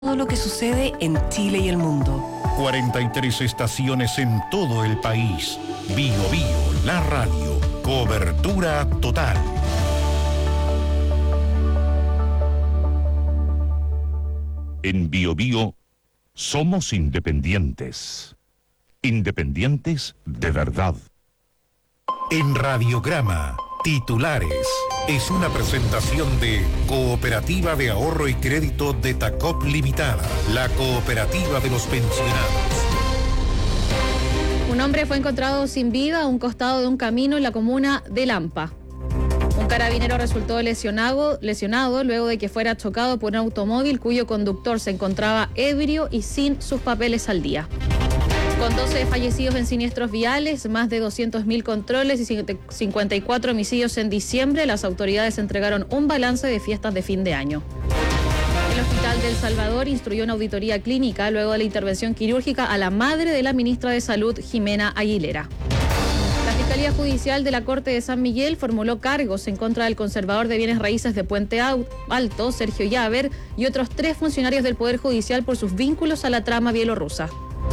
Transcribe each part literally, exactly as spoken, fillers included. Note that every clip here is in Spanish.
Todo lo que sucede en Chile y el mundo. cuarenta y tres estaciones en todo el país. Bio Bio, la radio. Cobertura total. En Bio Bio somos independientes. Independientes de verdad. En Radiograma, titulares. Es una presentación de Cooperativa de Ahorro y Crédito de Tacop Limitada, la cooperativa de los pensionados. Un hombre fue encontrado sin vida a un costado de un camino en la comuna de Lampa. Un carabinero resultó lesionado, lesionado luego de que fuera chocado por un automóvil cuyo conductor se encontraba ebrio y sin sus papeles al día. Con doce fallecidos en siniestros viales, más de doscientos mil controles y cincuenta y cuatro homicidios en diciembre, las autoridades entregaron un balance de fiestas de fin de año. El Hospital del Salvador instruyó una auditoría clínica luego de la intervención quirúrgica a la madre de la ministra de Salud, Jimena Aguilera. La Fiscalía Judicial de la Corte de San Miguel formuló cargos en contra del conservador de bienes raíces de Puente Alto, Sergio Llaver, y otros tres funcionarios del Poder Judicial por sus vínculos a la trama bielorrusa.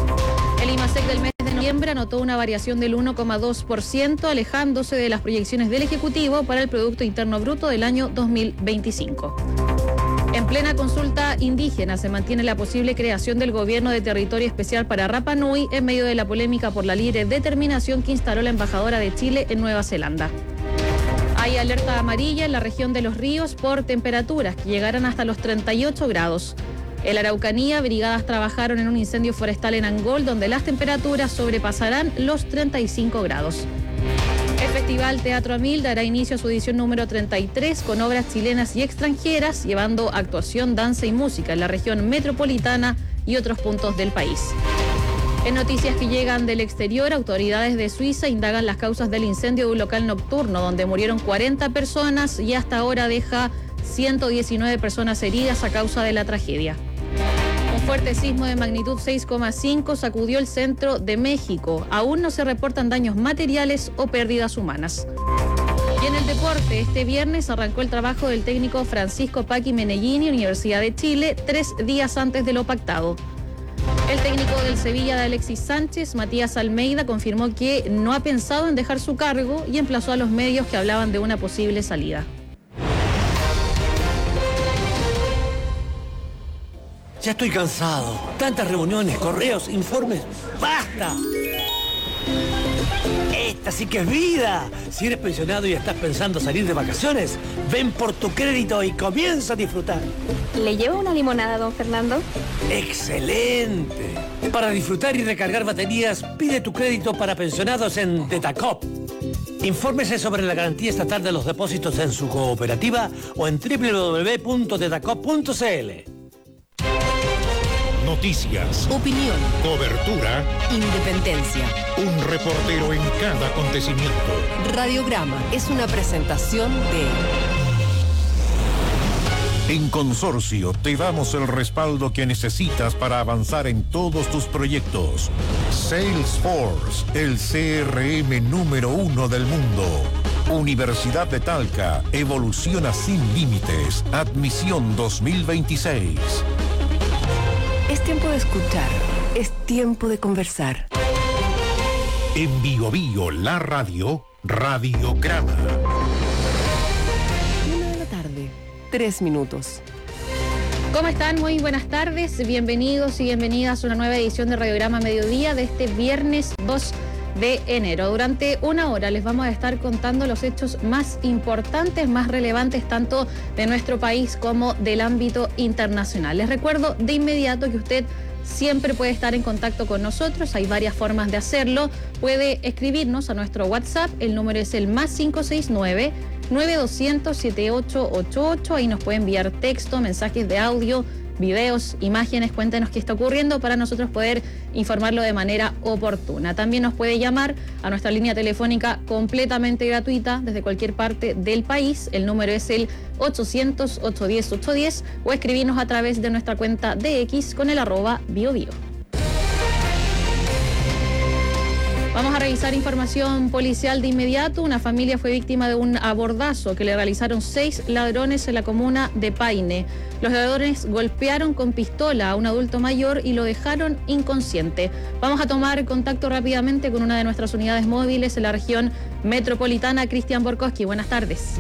El IMASEC del mes de noviembre anotó una variación del uno coma dos por ciento, alejándose de las proyecciones del Ejecutivo para el Producto Interno Bruto del año dos mil veinticinco. En plena consulta indígena se mantiene la posible creación del gobierno de territorio especial para Rapa Nui en medio de la polémica por la libre determinación que instaló la embajadora de Chile en Nueva Zelanda. Hay alerta amarilla en la región de Los Ríos por temperaturas que llegarán hasta los treinta y ocho grados. En la Araucanía, brigadas trabajaron en un incendio forestal en Angol, donde las temperaturas sobrepasarán los treinta y cinco grados. El Festival Teatro Amil dará inicio a su edición número treinta y tres con obras chilenas y extranjeras, llevando actuación, danza y música en la región metropolitana y otros puntos del país. En noticias que llegan del exterior, autoridades de Suiza indagan las causas del incendio de un local nocturno donde murieron cuarenta personas y hasta ahora deja ciento diecinueve personas heridas a causa de la tragedia. Un fuerte sismo de magnitud seis coma cinco sacudió el centro de México. Aún no se reportan daños materiales o pérdidas humanas. Y en el deporte, este viernes arrancó el trabajo del técnico Francisco Paqui Menellini, Universidad de Chile, tres días antes de lo pactado. El técnico del Sevilla de Alexis Sánchez, Matías Almeida, confirmó que no ha pensado en dejar su cargo y emplazó a los medios que hablaban de una posible salida. Ya estoy cansado. Tantas reuniones, correos, informes. ¡Basta! Esta sí que es vida. Si eres pensionado y estás pensando salir de vacaciones, ven por tu crédito y comienza a disfrutar. ¿Le llevo una limonada, don Fernando? ¡Excelente! Para disfrutar y recargar baterías, pide tu crédito para pensionados en Tetacop. Infórmese sobre la garantía estatal de los depósitos en su cooperativa o en doble u doble u doble u punto tetacop punto c l. Noticias, Opinión, cobertura, independencia. un reportero en cada acontecimiento. Radiograma es una presentación de... En Consorcio te damos el respaldo que necesitas para avanzar en todos tus proyectos. Salesforce, el C R M número uno del mundo. Universidad de Talca, evoluciona sin límites. Admisión dos mil veintiséis. Es tiempo de escuchar, es tiempo de conversar. En Bio Bio, la radio, Radiograma. Una de la tarde, tres minutos. ¿Cómo están? Muy buenas tardes. Bienvenidos y bienvenidas a una nueva edición de Radiograma Mediodía de este viernes dos de enero. Durante una hora les vamos a estar contando los hechos más importantes, más relevantes tanto de nuestro país como del ámbito internacional. Les recuerdo de inmediato que usted siempre puede estar en contacto con nosotros. Hay varias formas de hacerlo. Puede escribirnos a nuestro WhatsApp. El número es el más cinco seis nueve, nueve dos cero cero, siete ocho ocho ocho. Ahí nos puede enviar texto, mensajes de audio, videos, imágenes, cuéntenos qué está ocurriendo para nosotros poder informarlo de manera oportuna. También nos puede llamar a nuestra línea telefónica completamente gratuita desde cualquier parte del país. El número es el ochocientos, ochocientos diez, ochocientos diez o escribirnos a través de nuestra cuenta de X con el arroba biobio. Vamos a revisar información policial de inmediato. Una familia fue víctima de un abordazo que le realizaron seis ladrones en la comuna de Paine. Los ladrones golpearon con pistola a un adulto mayor y lo dejaron inconsciente. Vamos a tomar contacto rápidamente con una de nuestras unidades móviles en la región metropolitana, Cristian Borkowski. Buenas tardes.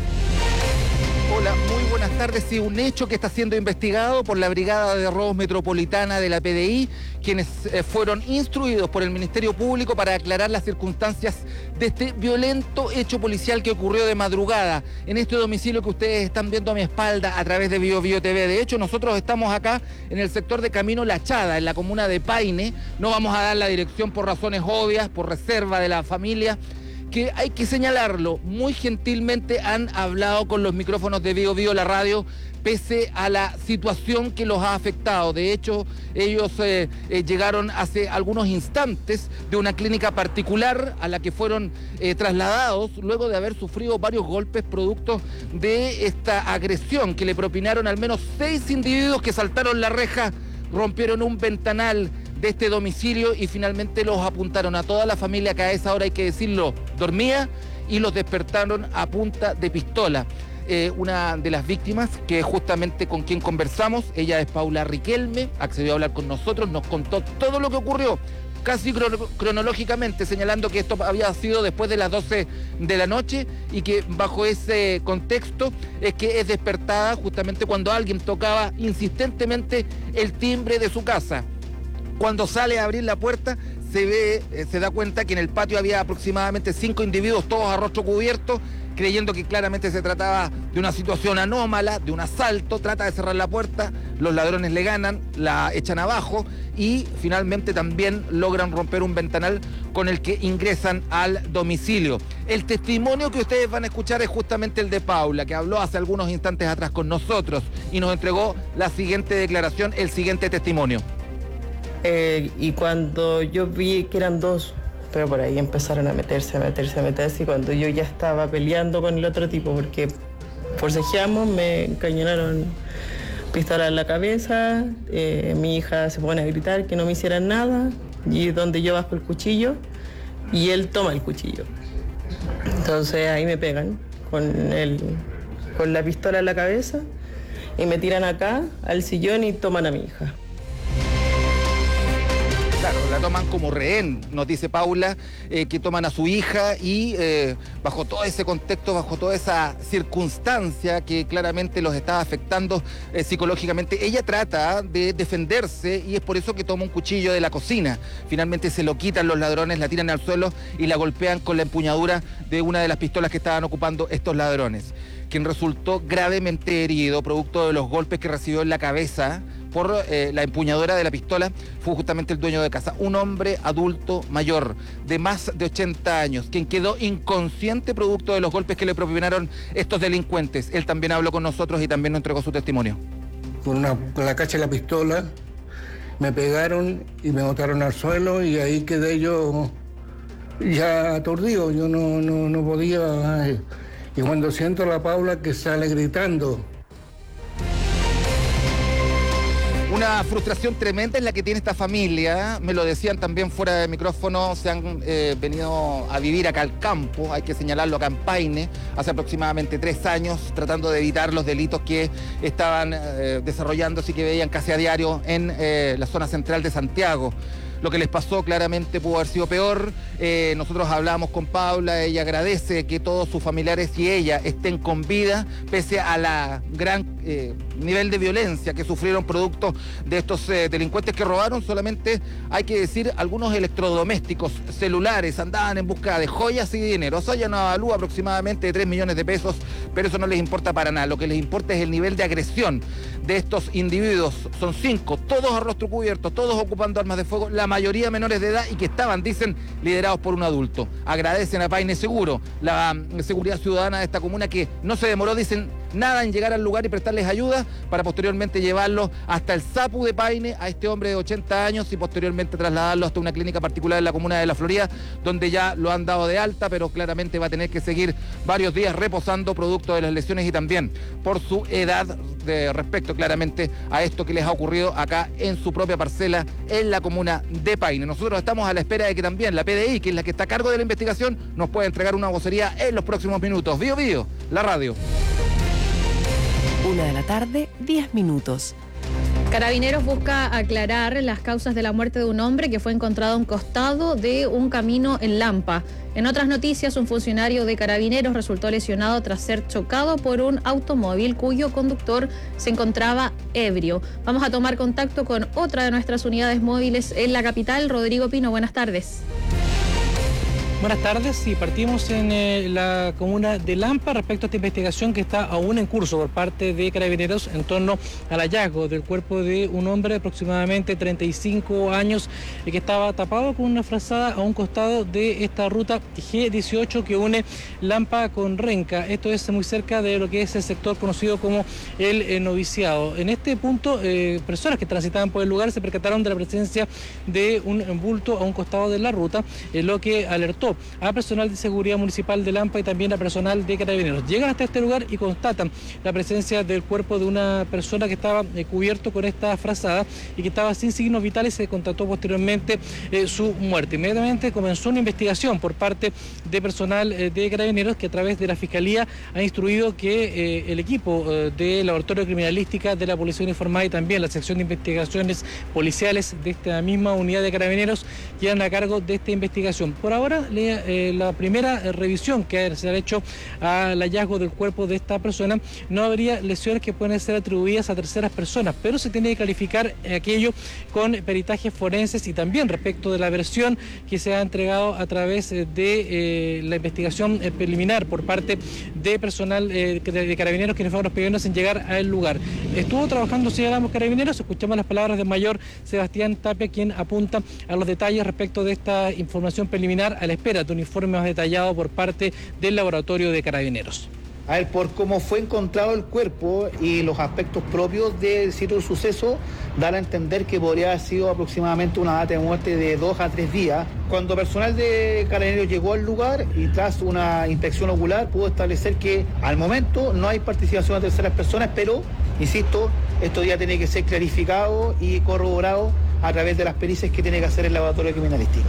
Hola, muy buenas tardes. Sí, un hecho que está siendo investigado por la Brigada de Robos Metropolitana de la P D I, quienes eh, fueron instruidos por el Ministerio Público para aclarar las circunstancias de este violento hecho policial que ocurrió de madrugada en este domicilio que ustedes están viendo a mi espalda a través de Bio Bio T V. De hecho, nosotros estamos acá en el sector de Camino La Chada, en la comuna de Paine. No vamos a dar la dirección por razones obvias, por reserva de la familia, que hay que señalarlo, muy gentilmente han hablado con los micrófonos de Bio Bio, la radio, pese a la situación que los ha afectado. De hecho, ellos eh, eh, llegaron hace algunos instantes de una clínica particular a la que fueron eh, trasladados luego de haber sufrido varios golpes producto de esta agresión que le propinaron al menos seis individuos que saltaron la reja, rompieron un ventanal de este domicilio y finalmente los apuntaron a toda la familia que a esa hora, hay que decirlo, dormía, y los despertaron a punta de pistola. Eh, una de las víctimas, que es justamente con quien conversamos, ella es Paula Riquelme, accedió a hablar con nosotros, nos contó todo lo que ocurrió, casi cronológicamente, señalando que esto había sido después de las doce de la noche y que bajo ese contexto es que es despertada justamente cuando alguien tocaba insistentemente el timbre de su casa. Cuando sale a abrir la puerta, se ve, eh, se da cuenta que en el patio había aproximadamente cinco individuos, todos a rostro cubierto, creyendo que claramente se trataba de una situación anómala, de un asalto. Trata de cerrar la puerta, los ladrones le ganan, la echan abajo y finalmente también logran romper un ventanal con el que ingresan al domicilio. El testimonio que ustedes van a escuchar es justamente el de Paula, que habló hace algunos instantes atrás con nosotros y nos entregó la siguiente declaración, el siguiente testimonio. Eh, y cuando yo vi que eran dos, pero por ahí empezaron a meterse, a meterse, a meterse, y cuando yo ya estaba peleando con el otro tipo, porque forcejeamos, me encañonaron pistola en la cabeza, eh, mi hija se pone a gritar que no me hicieran nada, y donde yo bajo el cuchillo, y él toma el cuchillo. Entonces ahí me pegan con, el, con la pistola en la cabeza, y me tiran acá al sillón y toman a mi hija. Claro, la toman como rehén, nos dice Paula, eh, que toman a su hija y eh, bajo todo ese contexto, bajo toda esa circunstancia que claramente los está afectando eh, psicológicamente, ella trata de defenderse y es por eso que toma un cuchillo de la cocina. Finalmente se lo quitan los ladrones, la tiran al suelo y la golpean con la empuñadura de una de las pistolas que estaban ocupando estos ladrones. Quien resultó gravemente herido producto de los golpes que recibió en la cabeza por eh, la empuñadura de la pistola fue justamente el dueño de casa, un hombre adulto mayor de más de ochenta años, quien quedó inconsciente producto de los golpes que le propinaron estos delincuentes. Él también habló con nosotros y también nos entregó su testimonio. Con, una, con la cacha de la pistola me pegaron y me botaron al suelo y ahí quedé yo ya aturdido, yo no, no, no podía. Eh, y cuando siento a la Paula que sale gritando. Una frustración tremenda es la que tiene esta familia, me lo decían también fuera de micrófono, se han eh, venido a vivir acá al campo, hay que señalarlo, acá en Paine, hace aproximadamente tres años, tratando de evitar los delitos que estaban eh, desarrollándose y que veían casi a diario en eh, la zona central de Santiago. Lo que les pasó claramente pudo haber sido peor. Eh, nosotros hablamos con Paula, ella agradece que todos sus familiares y ella estén con vida, pese a la gran eh, nivel de violencia que sufrieron producto de estos eh, delincuentes que robaron. Solamente hay que decir algunos electrodomésticos, celulares, andaban en busca de joyas y dinero. Eso ya no avalúa aproximadamente de tres millones de pesos, pero eso no les importa para nada. Lo que les importa es el nivel de agresión de estos individuos. Son cinco, todos a rostro cubierto, todos ocupando armas de fuego, la mayoría menores de edad y que estaban, dicen, liderados por un adulto. Agradecen a Paine Seguro, la um, seguridad ciudadana de esta comuna, que no se demoró, dicen, nada en llegar al lugar y prestarles ayuda para posteriormente llevarlo hasta el SAPU de Paine, a este hombre de ochenta años, y posteriormente trasladarlo hasta una clínica particular en la comuna de La Florida, donde ya lo han dado de alta, pero claramente va a tener que seguir varios días reposando producto de las lesiones y también por su edad, de respecto claramente a esto que les ha ocurrido acá en su propia parcela en la comuna de Paine. Nosotros estamos a la espera de que también la P D I, que es la que está a cargo de la investigación, nos pueda entregar una vocería en los próximos minutos. Bio Bio, la radio. Una de la tarde, diez minutos. Carabineros busca aclarar las causas de la muerte de un hombre que fue encontrado a un costado de un camino en Lampa. En otras noticias, un funcionario de Carabineros resultó lesionado tras ser chocado por un automóvil cuyo conductor se encontraba ebrio. Vamos a tomar contacto con otra de nuestras unidades móviles en la capital, Rodrigo Pino. Buenas tardes. Buenas tardes, y partimos en eh, la comuna de Lampa respecto a esta investigación que está aún en curso por parte de Carabineros en torno al hallazgo del cuerpo de un hombre de aproximadamente treinta y cinco años eh, que estaba tapado con una frazada a un costado de esta ruta G dieciocho que une Lampa con Renca. Esto es muy cerca de lo que es el sector conocido como el eh, noviciado. En este punto, eh, personas que transitaban por el lugar se percataron de la presencia de un bulto a un costado de la ruta, eh, lo que alertó a personal de seguridad municipal de Lampa y también a personal de Carabineros. Llegan hasta este lugar y constatan la presencia del cuerpo de una persona que estaba eh, cubierto con esta frazada y que estaba sin signos vitales. Se constató posteriormente eh, su muerte. Inmediatamente comenzó una investigación por parte de personal eh, de Carabineros, que a través de la Fiscalía ha instruido que eh, el equipo eh, de Laboratorio de Criminalística de la Policía Uniformada y también la sección de investigaciones policiales de esta misma unidad de Carabineros quedan a cargo de esta investigación. Por ahora, Eh, la primera eh, revisión que se ha hecho al hallazgo del cuerpo de esta persona, no habría lesiones que pueden ser atribuidas a terceras personas, pero se tiene que clarificar aquello con peritajes forenses y también respecto de la versión que se ha entregado a través de eh, la investigación eh, preliminar por parte de personal eh, de, de Carabineros, quienes fueron los primeros en llegar al lugar. Estuvo trabajando, si hablamos Carabineros, escuchamos las palabras del mayor Sebastián Tapia, quien apunta a los detalles respecto de esta información preliminar a la espera de un informe más detallado por parte del Laboratorio de Carabineros. A ver, por cómo fue encontrado el cuerpo y los aspectos propios del sitio del suceso, dan a entender que podría haber sido aproximadamente una data de muerte de dos a tres días. Cuando personal de Carabineros llegó al lugar y tras una inspección ocular pudo establecer que al momento no hay participación de terceras personas, pero, insisto, esto ya tiene que ser clarificado y corroborado a través de las pericias que tiene que hacer el Laboratorio de Criminalística.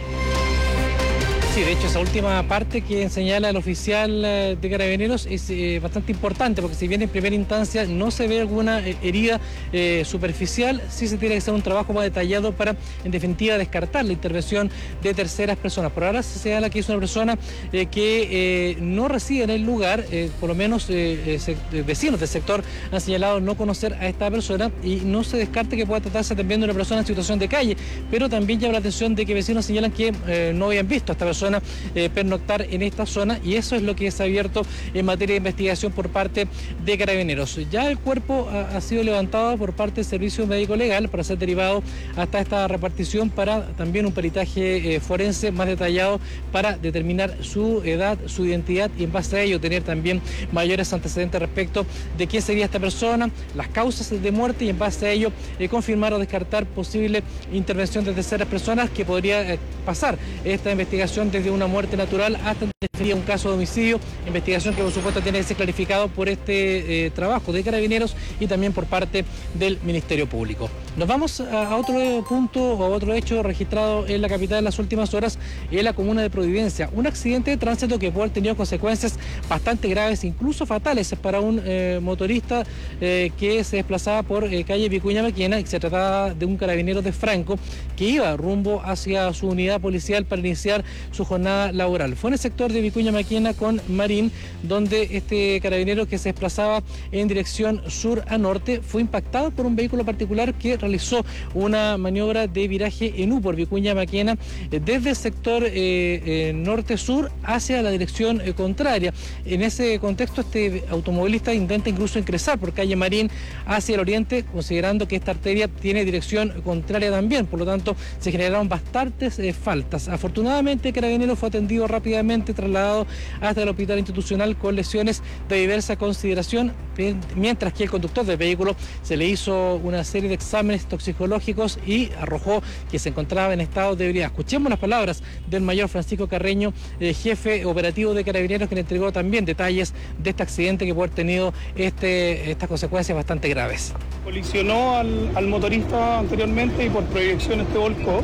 Sí, de hecho, esa última parte que señala el oficial de Carabineros es eh, bastante importante, porque si bien en primera instancia no se ve alguna eh, herida eh, superficial, sí se tiene que hacer un trabajo más detallado para, en definitiva, descartar la intervención de terceras personas. Por ahora se señala que es una persona eh, que eh, no reside en el lugar, eh, por lo menos eh, eh, vecinos del sector han señalado no conocer a esta persona y no se descarte que pueda tratarse también de una persona en situación de calle, pero también llama la atención de que vecinos señalan que eh, no habían visto a esta persona Eh, pernoctar en esta zona, y eso es lo que se ha abierto en materia de investigación por parte de Carabineros. Ya el cuerpo ha, ha sido levantado por parte del Servicio Médico Legal para ser derivado hasta esta repartición para también un peritaje eh, forense más detallado para determinar su edad, su identidad y en base a ello tener también mayores antecedentes respecto de quién sería esta persona, las causas de muerte y en base a ello eh, confirmar o descartar posible intervención de terceras personas que podría eh, pasar esta investigación desde una muerte natural hasta un caso de homicidio, investigación que por supuesto tiene que ser clarificado por este eh, trabajo de Carabineros y también por parte del Ministerio Público. Nos vamos a, a otro punto o a otro hecho registrado en la capital en las últimas horas, en la comuna de Providencia. Un accidente de tránsito que puede haber tenido consecuencias bastante graves, incluso fatales, para un eh, motorista eh, que se desplazaba por eh, calle Vicuña Maquena, y se trataba de un carabinero de Franco que iba rumbo hacia su unidad policial para iniciar su jornada laboral. Fue en el sector de Vicuña Maquena con Marín, donde este carabinero que se desplazaba en dirección sur a norte fue impactado por un vehículo particular que realizó una maniobra de viraje en U por Vicuña Maquena eh, desde el sector eh, eh, norte-sur hacia la dirección eh, contraria. En ese contexto, este automovilista intenta incluso ingresar por calle Marín hacia el oriente, considerando que esta arteria tiene dirección contraria también, por lo tanto se generaron bastantes eh, faltas. Afortunadamente, el carabinero fue atendido rápidamente, trasladado hasta el hospital institucional con lesiones de diversa consideración, mientras que el conductor del vehículo se le hizo una serie de exámenes toxicológicos y arrojó que se encontraba en estado de ebriedad. Escuchemos las palabras del mayor Francisco Carreño, eh, jefe operativo de Carabineros, que le entregó también detalles de este accidente que puede haber tenido este, estas consecuencias bastante graves. Colisionó al, al motorista anteriormente y por proyección este volcó.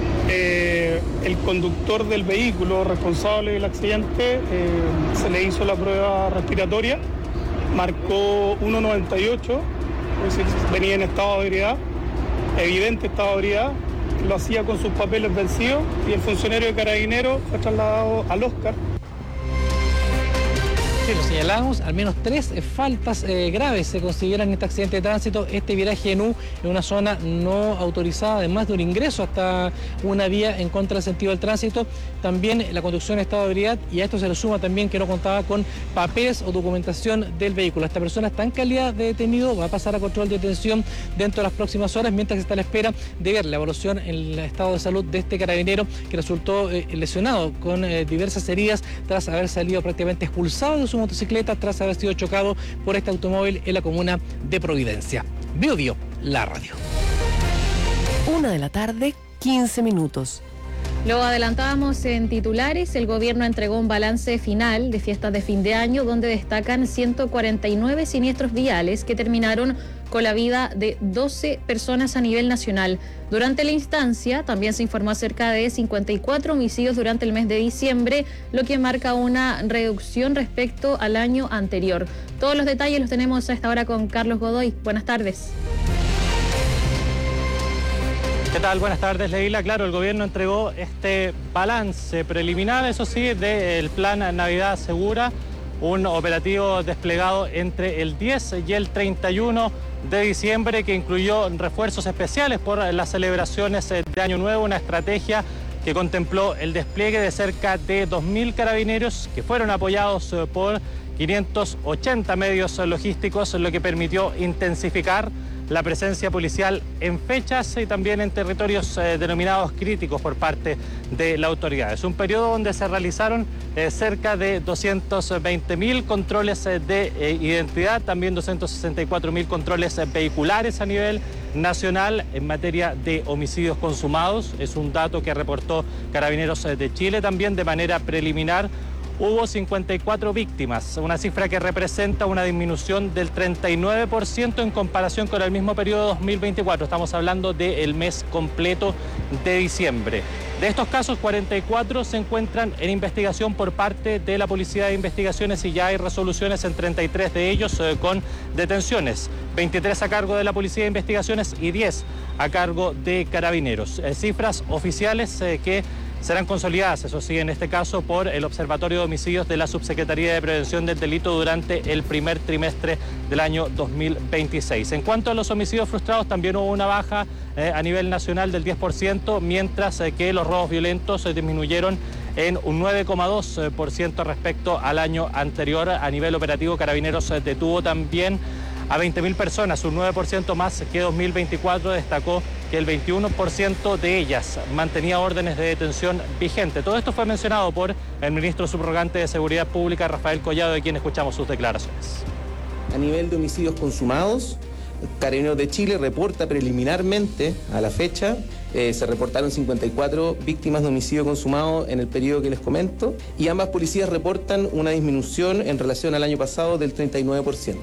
Eh, el conductor del vehículo responsable del accidente eh, se le hizo la prueba respiratoria marcó uno noventa y ocho, es decir, venía en estado de ebriedad, evidente estado de ebriedad, lo hacía con sus papeles vencidos y el funcionario de Carabineros fue trasladado al Oscar. Sí, lo señalamos, al menos tres faltas eh, graves se consideran en este accidente de tránsito, este viraje en U en una zona no autorizada, además de un ingreso hasta una vía en contra del sentido del tránsito, también la conducción en estado de ebriedad, y a esto se le suma también que no contaba con papeles o documentación del vehículo. Esta persona está en calidad de detenido, va a pasar a control de detención dentro de las próximas horas, mientras está a la espera de ver la evaluación en el estado de salud de este carabinero que resultó eh, lesionado con eh, diversas heridas tras haber salido prácticamente expulsado de su motocicleta tras haber sido chocado por este automóvil en la comuna de Providencia. Bio Bio, la radio. Una de la tarde, quince minutos. Lo adelantábamos en titulares, el gobierno entregó un balance final de fiestas de fin de año donde destacan ciento cuarenta y nueve siniestros viales que terminaron con la vida de doce personas a nivel nacional. Durante la instancia también se informó acerca de cincuenta y cuatro homicidios durante el mes de diciembre, lo que marca una reducción respecto al año anterior. Todos los detalles los tenemos a esta hora con Carlos Godoy. Buenas tardes. ¿Qué tal? Buenas tardes, Leila. Claro, el gobierno entregó este balance preliminar, eso sí, del Plan Navidad Segura, un operativo desplegado entre el diez y el treinta y uno de diciembre que incluyó refuerzos especiales por las celebraciones de Año Nuevo, una estrategia que contempló el despliegue de cerca de dos mil carabineros que fueron apoyados por quinientos ochenta medios logísticos, lo que permitió intensificar la presencia policial en fechas y también en territorios eh, denominados críticos por parte de la autoridad. Es un periodo donde se realizaron eh, cerca de doscientos veinte mil controles eh, de eh, identidad, también doscientos sesenta y cuatro mil controles eh, vehiculares a nivel nacional en materia de homicidios consumados. Es un dato que reportó Carabineros eh, de Chile también de manera preliminar. Hubo cincuenta y cuatro víctimas, una cifra que representa una disminución del treinta y nueve por ciento en comparación con el mismo periodo dos mil veinticuatro. Estamos hablando del mes completo de diciembre. De estos casos, cuarenta y cuatro se encuentran en investigación por parte de la Policía de Investigaciones y ya hay resoluciones en treinta y tres de ellos eh, con detenciones. veintitrés a cargo de la Policía de Investigaciones y diez a cargo de Carabineros. Eh, cifras oficiales eh, que serán consolidadas, eso sí, en este caso por el Observatorio de Homicidios de la Subsecretaría de Prevención del Delito durante el primer trimestre del año dos mil veintiséis. En cuanto a los homicidios frustrados, también hubo una baja eh, a nivel nacional del diez por ciento, mientras eh, que los robos violentos eh, disminuyeron en un nueve coma dos por ciento respecto al año anterior. A nivel operativo, Carabineros eh, detuvo también a veinte mil personas, un nueve por ciento más que dos mil veinticuatro. Destacó que el veintiuno por ciento de ellas mantenía órdenes de detención vigente. Todo esto fue mencionado por el ministro subrogante de Seguridad Pública, Rafael Collado, de quien escuchamos sus declaraciones. A nivel de homicidios consumados, Carabineros de Chile reporta preliminarmente a la fecha, eh, se reportaron cincuenta y cuatro víctimas de homicidio consumado en el periodo que les comento, y ambas policías reportan una disminución en relación al año pasado del treinta y nueve por ciento.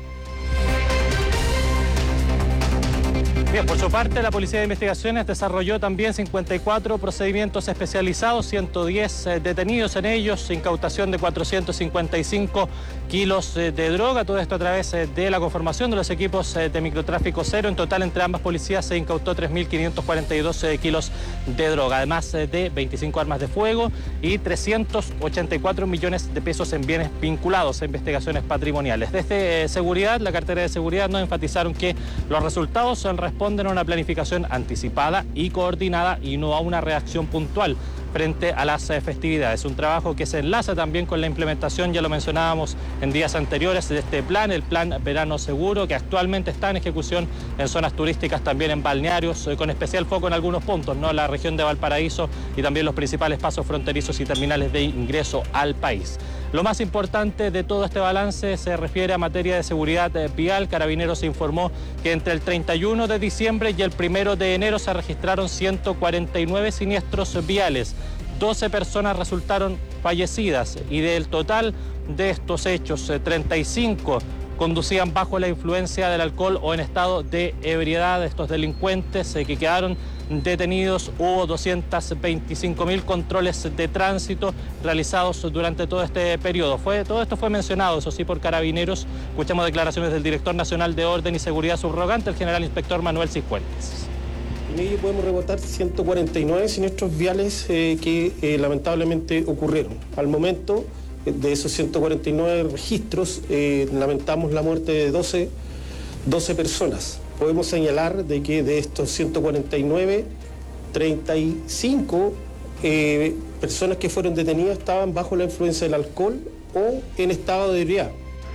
Bien, por su parte, la Policía de Investigaciones desarrolló también cincuenta y cuatro procedimientos especializados, ciento diez eh, detenidos en ellos, incautación de cuatrocientos cincuenta y cinco kilos eh, de droga, todo esto a través eh, de la conformación de los equipos eh, de microtráfico cero. En total, entre ambas policías se incautó tres mil quinientos cuarenta y dos eh, kilos de droga, además eh, de veinticinco armas de fuego y trescientos ochenta y cuatro millones de pesos en bienes vinculados a investigaciones patrimoniales. Desde eh, Seguridad, la cartera de Seguridad, nos enfatizaron que los resultados son responsables responden a una planificación anticipada y coordinada y no a una reacción puntual frente a las eh, festividades. Un trabajo que se enlaza también con la implementación, ya lo mencionábamos en días anteriores, de este plan, el Plan Verano Seguro, que actualmente está en ejecución en zonas turísticas, también en balnearios, eh, con especial foco en algunos puntos, ¿no? La región de Valparaíso y también los principales pasos fronterizos y terminales de ingreso al país. Lo más importante de todo este balance se refiere a materia de seguridad vial. Carabineros informó que entre el treinta y uno de diciembre y el primero de enero se registraron ciento cuarenta y nueve siniestros viales. doce personas resultaron fallecidas y del total de estos hechos, treinta y cinco conducían bajo la influencia del alcohol o en estado de ebriedad. Estos delincuentes eh, que quedaron detenidos, hubo doscientos veinticinco mil controles de tránsito realizados durante todo este periodo. Fue, todo esto fue mencionado, eso sí, por Carabineros. Escuchamos declaraciones del director nacional de Orden y Seguridad subrogante, el general inspector Manuel Cifuentes. En ello podemos reportar ciento cuarenta y nueve siniestros viales eh, que eh, lamentablemente ocurrieron. Al momento eh, de esos ciento cuarenta y nueve registros, eh, lamentamos la muerte de doce, doce personas. Podemos señalar de que de estos ciento cuarenta y nueve, treinta y cinco eh, personas que fueron detenidas estaban bajo la influencia del alcohol o en estado de ebriedad.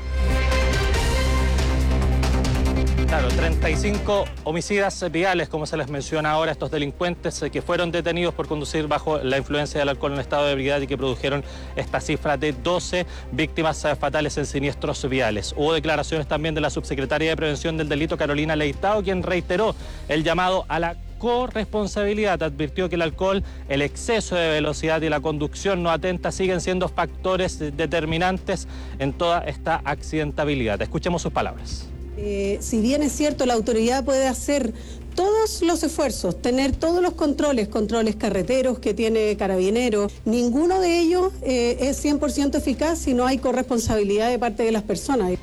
Claro, treinta y cinco homicidas viales, como se les menciona ahora, estos delincuentes que fueron detenidos por conducir bajo la influencia del alcohol en estado de ebriedad y que produjeron esta cifra de doce víctimas fatales en siniestros viales. Hubo declaraciones también de la subsecretaria de Prevención del Delito, Carolina Leitao, quien reiteró el llamado a la corresponsabilidad. Advirtió que el alcohol, el exceso de velocidad y la conducción no atenta siguen siendo factores determinantes en toda esta accidentabilidad. Escuchemos sus palabras. Eh, si bien es cierto, la autoridad puede hacer todos los esfuerzos, tener todos los controles, controles carreteros que tiene Carabineros, ninguno de ellos eh, es cien por ciento eficaz si no hay corresponsabilidad de parte de las personas.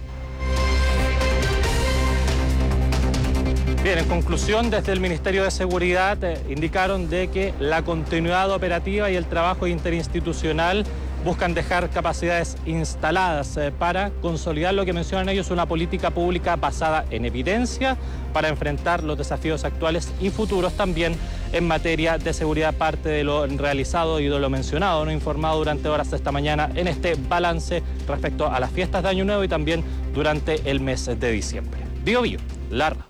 Bien, en conclusión, desde el Ministerio de Seguridad eh, indicaron de que la continuidad operativa y el trabajo interinstitucional buscan dejar capacidades instaladas eh, para consolidar lo que mencionan ellos, una política pública basada en evidencia para enfrentar los desafíos actuales y futuros también en materia de seguridad, parte de lo realizado y de lo mencionado, no informado durante horas de esta mañana en este balance respecto a las fiestas de Año Nuevo y también durante el mes de diciembre. Bio Bio, Larra.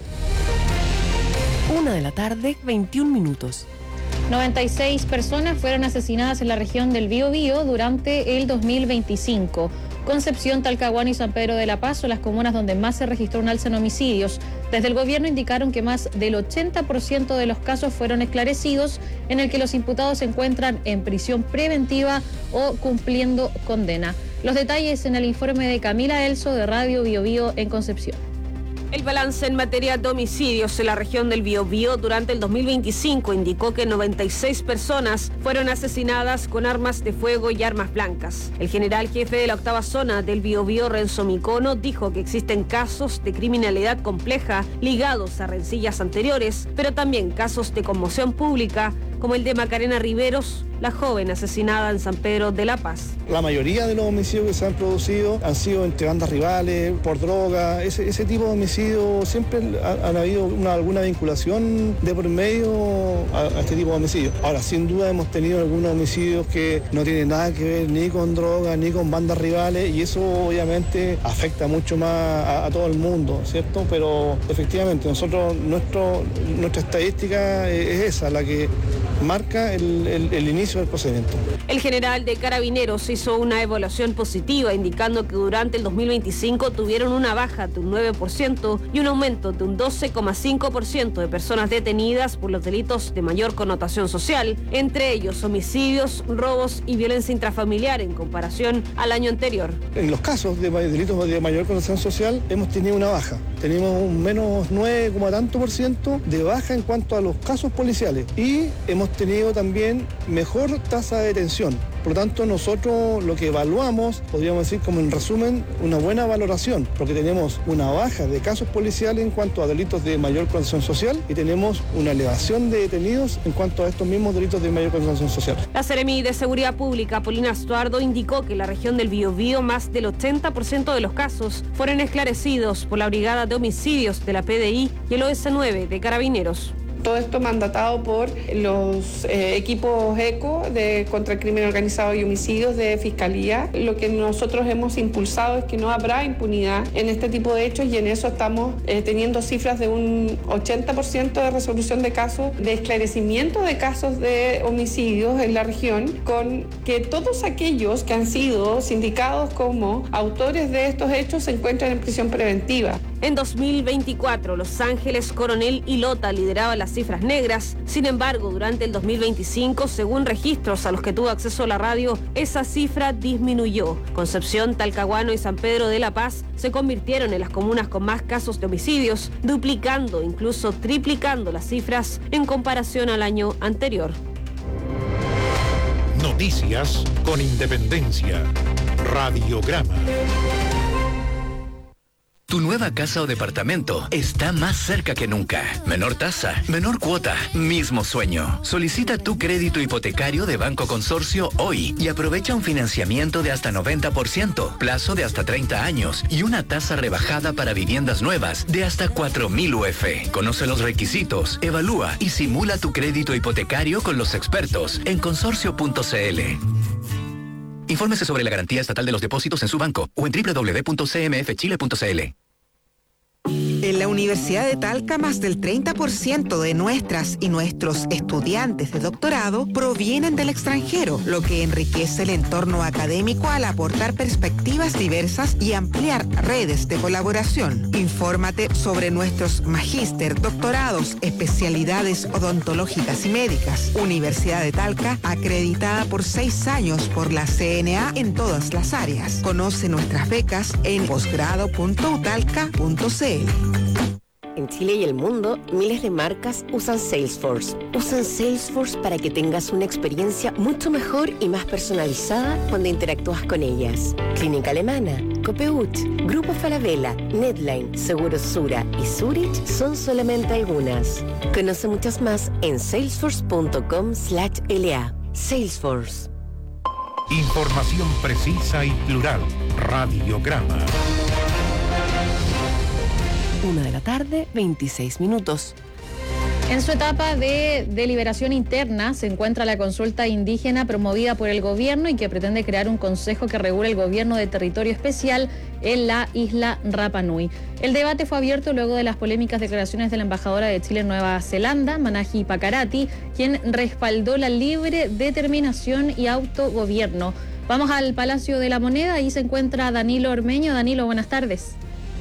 Una de la tarde, veintiún minutos. noventa y seis personas fueron asesinadas en la región del Biobío durante el dos mil veinticinco. Concepción, Talcahuano y San Pedro de la Paz son las comunas donde más se registró un alza en homicidios. Desde el gobierno indicaron que más del ochenta por ciento de los casos fueron esclarecidos, en el que los imputados se encuentran en prisión preventiva o cumpliendo condena. Los detalles en el informe de Camila Elso de Radio Biobío en Concepción. El balance en materia de homicidios en la región del Biobío durante el dos mil veinticinco indicó que noventa y seis personas fueron asesinadas con armas de fuego y armas blancas. El general jefe de la octava zona del Biobío, Renzo Micono, dijo que existen casos de criminalidad compleja ligados a rencillas anteriores, pero también casos de conmoción pública, como el de Macarena Riveros, la joven asesinada en San Pedro de la Paz. La mayoría de los homicidios que se han producido han sido entre bandas rivales, por droga, ese, ese tipo de homicidios siempre han ha habido una, alguna vinculación de por medio a, a este tipo de homicidios. Ahora, sin duda hemos tenido algunos homicidios que no tienen nada que ver ni con droga, ni con bandas rivales, y eso obviamente afecta mucho más a, a todo el mundo, ¿cierto? Pero efectivamente, nosotros, nuestro, nuestra estadística es esa, la que marca el, el, el inicio del procedimiento. El general de Carabineros hizo una evaluación positiva, indicando que durante el dos mil veinticinco tuvieron una baja de un nueve por ciento y un aumento de un doce coma cinco por ciento de personas detenidas por los delitos de mayor connotación social, entre ellos homicidios, robos y violencia intrafamiliar en comparación al año anterior. En los casos de delitos de mayor connotación social hemos tenido una baja. Tenemos un menos nueve, tanto por ciento de baja en cuanto a los casos policiales y hemos tenido también mejor tasa de detención. Por lo tanto, nosotros lo que evaluamos, podríamos decir como en resumen, una buena valoración, porque tenemos una baja de casos policiales en cuanto a delitos de mayor connotación social y tenemos una elevación de detenidos en cuanto a estos mismos delitos de mayor connotación social. La Seremi de Seguridad Pública, Paulina Estuardo, indicó que en la región del Biobío más del ochenta por ciento de los casos fueron esclarecidos por la Brigada de Homicidios de la P D I y el O S nueve de Carabineros. Todo esto mandatado por los eh, equipos ECO de contra el crimen organizado y homicidios de Fiscalía. Lo que nosotros hemos impulsado es que no habrá impunidad en este tipo de hechos y en eso estamos eh, teniendo cifras de un ochenta por ciento de resolución de casos, de esclarecimiento de casos de homicidios en la región, con que todos aquellos que han sido sindicados como autores de estos hechos se encuentran en prisión preventiva. En dos mil veinticuatro, Los Ángeles, Coronel y Lota lideraban las cifras negras. Sin embargo, durante el dos mil veinticinco, según registros a los que tuvo acceso la radio, esa cifra disminuyó. Concepción, Talcahuano y San Pedro de la Paz se convirtieron en las comunas con más casos de homicidios, duplicando, incluso triplicando las cifras en comparación al año anterior. Noticias con independencia. Radiograma. Tu nueva casa o departamento está más cerca que nunca. Menor tasa, menor cuota, mismo sueño. Solicita tu crédito hipotecario de Banco Consorcio hoy y aprovecha un financiamiento de hasta noventa por ciento, plazo de hasta treinta años y una tasa rebajada para viviendas nuevas de hasta cuatro mil U F. Conoce los requisitos, evalúa y simula tu crédito hipotecario con los expertos en consorcio punto c l. Infórmese sobre la garantía estatal de los depósitos en su banco o en doble u doble u doble u punto c m f chile punto c l. En la Universidad de Talca, más del treinta por ciento de nuestras y nuestros estudiantes de doctorado provienen del extranjero, lo que enriquece el entorno académico al aportar perspectivas diversas y ampliar redes de colaboración. Infórmate sobre nuestros magíster, doctorados, especialidades odontológicas y médicas. Universidad de Talca, acreditada por seis años por la C N A en todas las áreas. Conoce nuestras becas en posgrado punto u talca punto c l. En Chile y el mundo, miles de marcas usan Salesforce. Usan Salesforce para que tengas una experiencia mucho mejor y más personalizada cuando interactúas con ellas. Clínica Alemana, Copeuch, Grupo Falabella, Netline, Seguros Sura y Zurich son solamente algunas. Conoce muchas más en salesforce punto com slash l a. Salesforce. Información precisa y plural. Radiograma. Una de la tarde, veintiséis minutos. En su etapa de deliberación interna se encuentra la consulta indígena promovida por el gobierno y que pretende crear un consejo que regule el gobierno de territorio especial en la isla Rapa Nui. El debate fue abierto luego de las polémicas declaraciones de la embajadora de Chile en Nueva Zelanda, Manahi Pakarati, quien respaldó la libre determinación y autogobierno. Vamos al Palacio de la Moneda, ahí se encuentra Danilo Ormeño. Danilo, buenas tardes.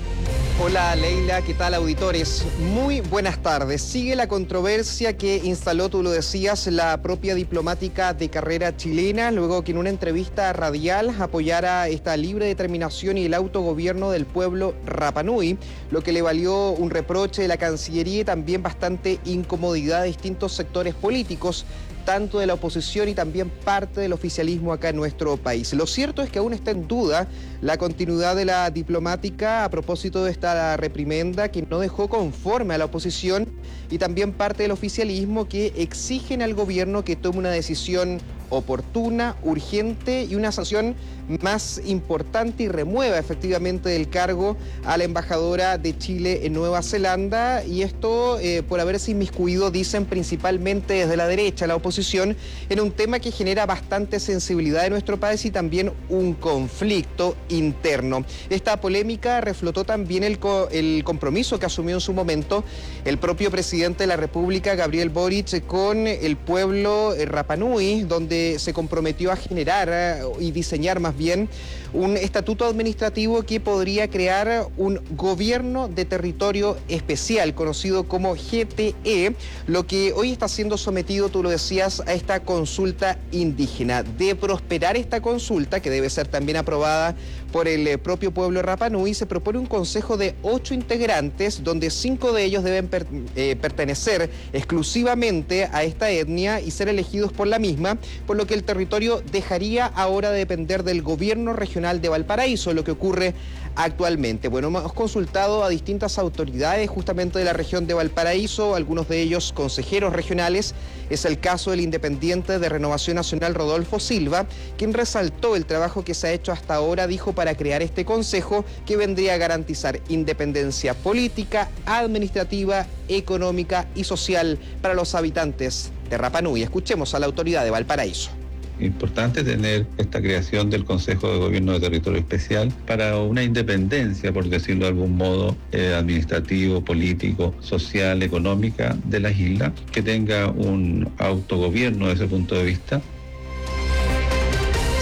Hola Leila, ¿qué tal auditores? Muy buenas tardes. Sigue la controversia que instaló, tú lo decías, la propia diplomática de carrera chilena, luego que en una entrevista radial apoyara esta libre determinación y el autogobierno del pueblo Rapa Nui, lo que le valió un reproche de la Cancillería y también bastante incomodidad de distintos sectores políticos, tanto de la oposición y también parte del oficialismo acá en nuestro país. Lo cierto es que aún está en duda la continuidad de la diplomática a propósito de esta reprimenda que no dejó conforme a la oposición y también parte del oficialismo que exigen al gobierno que tome una decisión oportuna, urgente y una sanción más importante y remueva efectivamente del cargo a la embajadora de Chile en Nueva Zelanda, y esto eh, por haberse inmiscuido, dicen principalmente desde la derecha, la oposición, en un tema que genera bastante sensibilidad en nuestro país y también un conflicto interno. Esta polémica reflotó también el, co el compromiso que asumió en su momento el propio presidente de la República, Gabriel Boric, con el pueblo eh, Rapa Nui, donde se comprometió a generar eh, y diseñar más bien un estatuto administrativo que podría crear un gobierno de territorio especial, conocido como G T E, lo que hoy está siendo sometido, tú lo decías, a esta consulta indígena. De prosperar esta consulta, que debe ser también aprobada por el propio pueblo Rapa Nui, se propone un consejo de ocho integrantes, donde cinco de ellos deben per, eh, pertenecer exclusivamente a esta etnia y ser elegidos por la misma, por lo que el territorio dejaría ahora de depender del gobierno regional de Valparaíso, lo que ocurre actualmente. Bueno, hemos consultado a distintas autoridades justamente de la región de Valparaíso, algunos de ellos consejeros regionales. Es el caso del independiente de Renovación Nacional, Rodolfo Silva, quien resaltó el trabajo que se ha hecho hasta ahora, dijo, para crear este consejo que vendría a garantizar independencia política, administrativa, económica y social para los habitantes de Rapa Nui. Escuchemos a la autoridad de Valparaíso. Importante tener esta creación del Consejo de Gobierno de Territorio Especial para una independencia, por decirlo de algún modo, eh, administrativo, político, social, económica de las islas, que tenga un autogobierno desde ese punto de vista.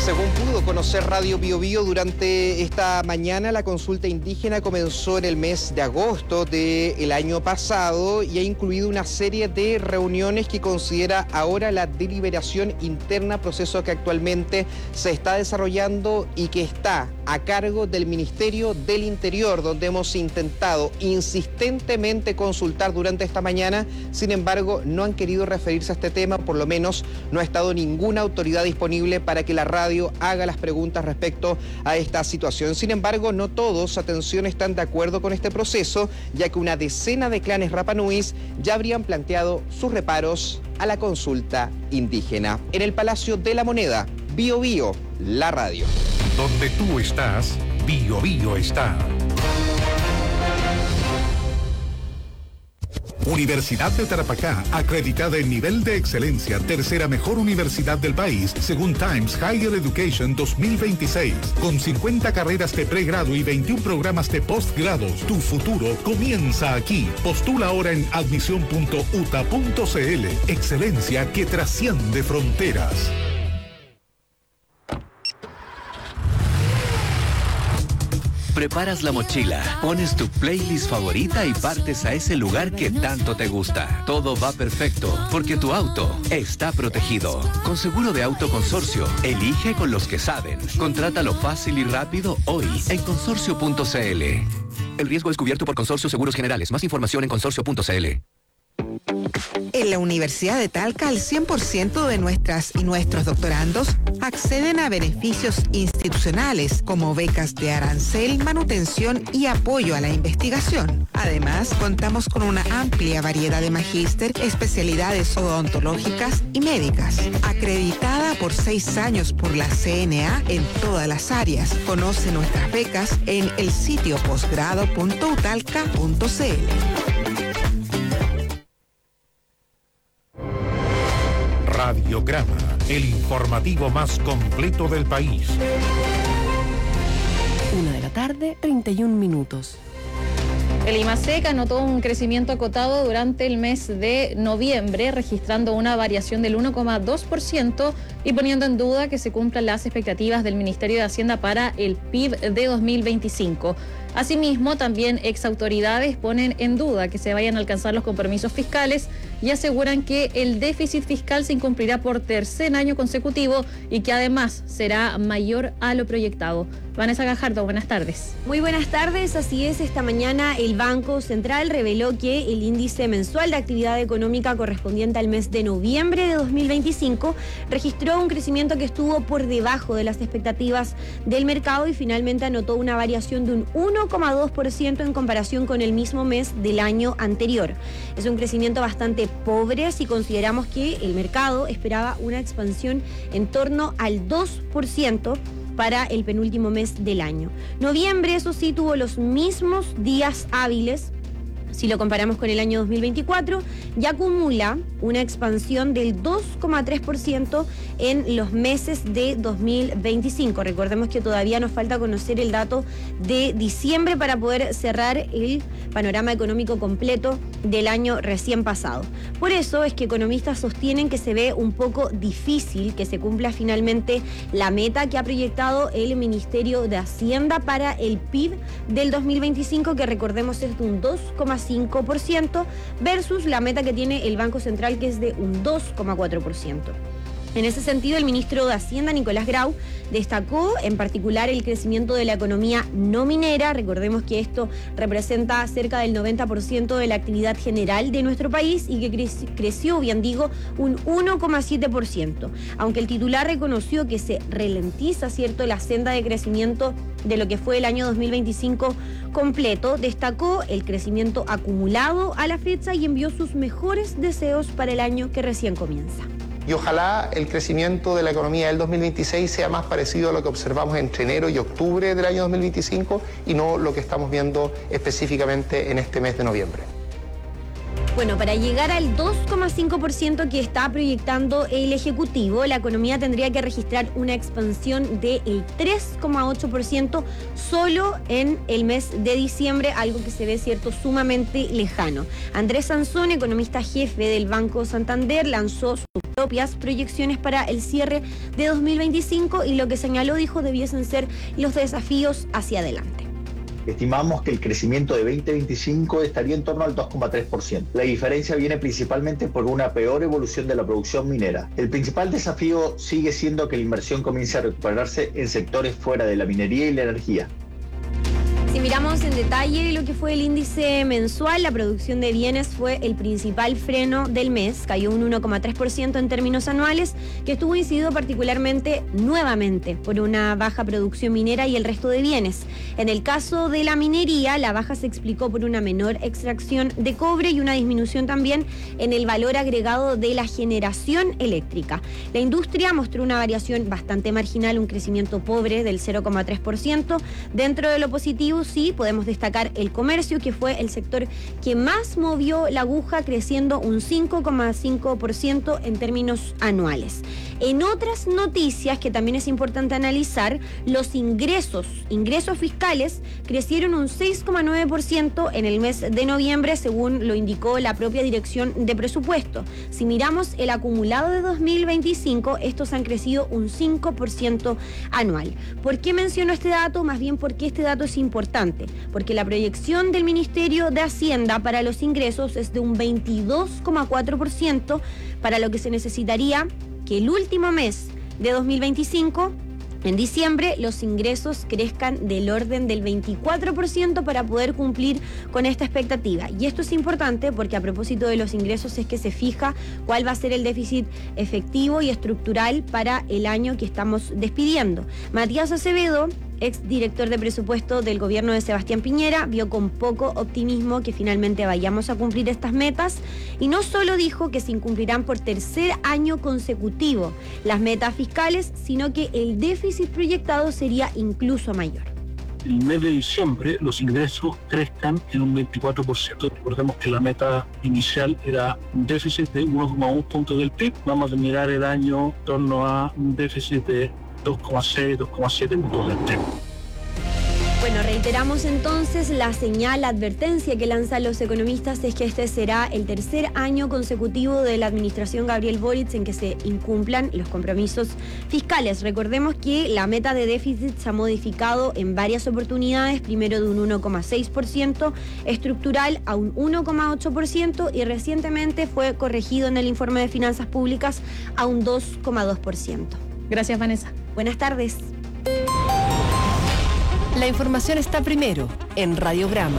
Según pudo conocer Radio Bio Bio durante esta mañana, la consulta indígena comenzó en el mes de agosto del año pasado y ha incluido una serie de reuniones que considera ahora la deliberación interna, proceso que actualmente se está desarrollando y que está a cargo del Ministerio del Interior, donde hemos intentado insistentemente consultar durante esta mañana. Sin embargo, no han querido referirse a este tema, por lo menos no ha estado ninguna autoridad disponible para que la radio haga las preguntas respecto a esta situación. Sin embargo, no todos, atención, están de acuerdo con este proceso, ya que una decena de clanes rapanúis ya habrían planteado sus reparos a la consulta indígena. En el Palacio de la Moneda, Bio Bio, la radio. Donde tú estás, Bio Bio está. Universidad de Tarapacá, acreditada en nivel de excelencia, tercera mejor universidad del país, según Times Higher Education dos mil veintiséis. Con cincuenta carreras de pregrado y veintiún programas de postgrado, tu futuro comienza aquí. Postula ahora en admisión punto u t a punto c l. Excelencia que trasciende fronteras. Preparas la mochila, pones tu playlist favorita y partes a ese lugar que tanto te gusta. Todo va perfecto porque tu auto está protegido. Con seguro de auto Consorcio, elige con los que saben. Contrátalo fácil y rápido hoy en consorcio punto c l. El riesgo es cubierto por Consorcio Seguros Generales. Más información en consorcio punto c l. En la Universidad de Talca, el cien por ciento de nuestras y nuestros doctorandos acceden a beneficios institucionales como becas de arancel, manutención y apoyo a la investigación. Además, contamos con una amplia variedad de magíster, especialidades odontológicas y médicas, acreditada por seis años por la C N A en todas las áreas. Conoce nuestras becas en el sitio posgrado punto u talca punto c l. Radiograma, el informativo más completo del país. Una de la tarde, treinta y un minutos. El IMASEC anotó un crecimiento acotado durante el mes de noviembre, registrando una variación del uno coma dos por ciento y poniendo en duda que se cumplan las expectativas del Ministerio de Hacienda para el P I B de dos mil veinticinco. Asimismo, también exautoridades ponen en duda que se vayan a alcanzar los compromisos fiscales y aseguran que el déficit fiscal se incumplirá por tercer año consecutivo y que además será mayor a lo proyectado. Vanessa Gajardo, buenas tardes. Muy buenas tardes, así es, esta mañana el Banco Central reveló que el índice mensual de actividad económica correspondiente al mes de noviembre de dos mil veinticinco registró un crecimiento que estuvo por debajo de las expectativas del mercado y finalmente anotó una variación de un uno coma dos por ciento en comparación con el mismo mes del año anterior. Es un crecimiento bastante pobre si consideramos que el mercado esperaba una expansión en torno al dos por ciento para el penúltimo mes del año. Noviembre, eso sí, tuvo los mismos días hábiles. Si lo comparamos con el año dos mil veinticuatro, ya acumula una expansión del dos coma tres por ciento en los meses de dos mil veinticinco. Recordemos que todavía nos falta conocer el dato de diciembre para poder cerrar el panorama económico completo del año recién pasado. Por eso es que economistas sostienen que se ve un poco difícil que se cumpla finalmente la meta que ha proyectado el Ministerio de Hacienda para el P I B del dos mil veinticinco, que recordemos es de un dos coma cinco por ciento versus la meta que tiene el Banco Central, que es de un dos coma cuatro por ciento. En ese sentido, el ministro de Hacienda, Nicolás Grau, destacó en particular el crecimiento de la economía no minera. Recordemos que esto representa cerca del noventa por ciento de la actividad general de nuestro país y que cre- creció, bien digo, un uno coma siete por ciento. Aunque el titular reconoció que se ralentiza, ¿cierto?, la senda de crecimiento de lo que fue el año dos mil veinticinco completo, destacó el crecimiento acumulado a la fecha y envió sus mejores deseos para el año que recién comienza. Y ojalá el crecimiento de la economía del dos mil veintiséis sea más parecido a lo que observamos entre enero y octubre del año dos mil veinticinco y no lo que estamos viendo específicamente en este mes de noviembre. Bueno, para llegar al dos coma cinco por ciento que está proyectando el Ejecutivo, la economía tendría que registrar una expansión del tres coma ocho por ciento solo en el mes de diciembre, algo que se ve, cierto, sumamente lejano. Andrés Sansón, economista jefe del Banco Santander, lanzó su propias proyecciones para el cierre de dos mil veinticinco y lo que señaló, dijo, debiesen ser los desafíos hacia adelante. Estimamos que el crecimiento de veinte veinticinco estaría en torno al dos coma tres por ciento. La diferencia viene principalmente por una peor evolución de la producción minera. El principal desafío sigue siendo que la inversión comience a recuperarse en sectores fuera de la minería y la energía. Si miramos en detalle lo que fue el índice mensual, la producción de bienes fue el principal freno del mes, cayó un uno coma tres por ciento en términos anuales, que estuvo incidido particularmente nuevamente por una baja producción minera y el resto de bienes. En el caso de la minería, la baja se explicó por una menor extracción de cobre y una disminución también en el valor agregado de la generación eléctrica. La industria mostró una variación bastante marginal, un crecimiento pobre del cero coma tres por ciento. Dentro de lo positivo, sí, podemos destacar el comercio, que fue el sector que más movió la aguja, creciendo un cinco coma cinco por ciento en términos anuales. En otras noticias que también es importante analizar, los ingresos, ingresos fiscales crecieron un seis coma nueve por ciento en el mes de noviembre, según lo indicó la propia Dirección de Presupuesto. Si miramos el acumulado de dos mil veinticinco, estos han crecido un cinco por ciento anual. ¿Por qué menciono este dato? Más bien porque este dato es importante. Porque la proyección del Ministerio de Hacienda para los ingresos es de un veintidós coma cuatro por ciento, para lo que se necesitaría que el último mes de dos mil veinticinco, en diciembre, los ingresos crezcan del orden del veinticuatro por ciento para poder cumplir con esta expectativa. Y esto es importante porque a propósito de los ingresos es que se fija cuál va a ser el déficit efectivo y estructural para el año que estamos despidiendo. Matías Acevedo, ex director de presupuesto del gobierno de Sebastián Piñera, vio con poco optimismo que finalmente vayamos a cumplir estas metas y no solo dijo que se incumplirán por tercer año consecutivo las metas fiscales, sino que el déficit proyectado sería incluso mayor. En el mes de diciembre los ingresos crezcan en un veinticuatro por ciento. Recordemos que la meta inicial era un déficit de uno coma uno puntos del P I B. Vamos a terminar el año en torno a un déficit de dos coma seis, dos coma siete puntos del P I B. Bueno, reiteramos entonces la señal, la advertencia que lanzan los economistas es que este será el tercer año consecutivo de la administración Gabriel Boric en que se incumplan los compromisos fiscales. Recordemos que la meta de déficit se ha modificado en varias oportunidades, primero de un uno coma seis por ciento estructural a un uno coma ocho por ciento y recientemente fue corregido en el informe de finanzas públicas a un dos coma dos por ciento. Gracias, Vanessa. Buenas tardes. La información está primero en Radiograma.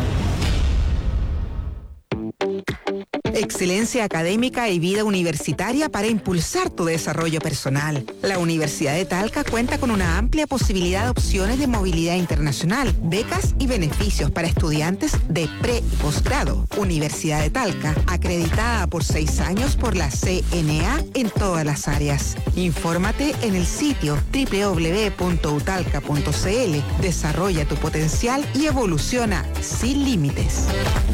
Excelencia académica y vida universitaria para impulsar tu desarrollo personal. La Universidad de Talca cuenta con una amplia posibilidad de opciones de movilidad internacional, becas y beneficios para estudiantes de pre y posgrado. Universidad de Talca, acreditada por seis años por la C N A en todas las áreas. Infórmate en el sitio doble u doble u doble u punto u talca punto c l. Desarrolla tu potencial y evoluciona sin límites.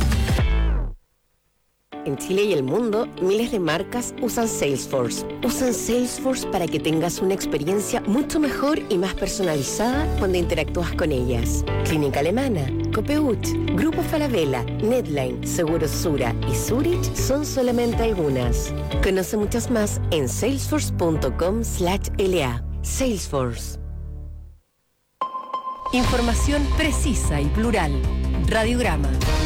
En Chile y el mundo, miles de marcas usan Salesforce. Usan Salesforce para que tengas una experiencia mucho mejor y más personalizada cuando interactúas con ellas. Clínica Alemana, Copeuch, Grupo Falabella, Netline, Seguros Sura y Zurich son solamente algunas. Conoce muchas más en salesforce punto com slash L A. Salesforce. Información precisa y plural. Radiograma.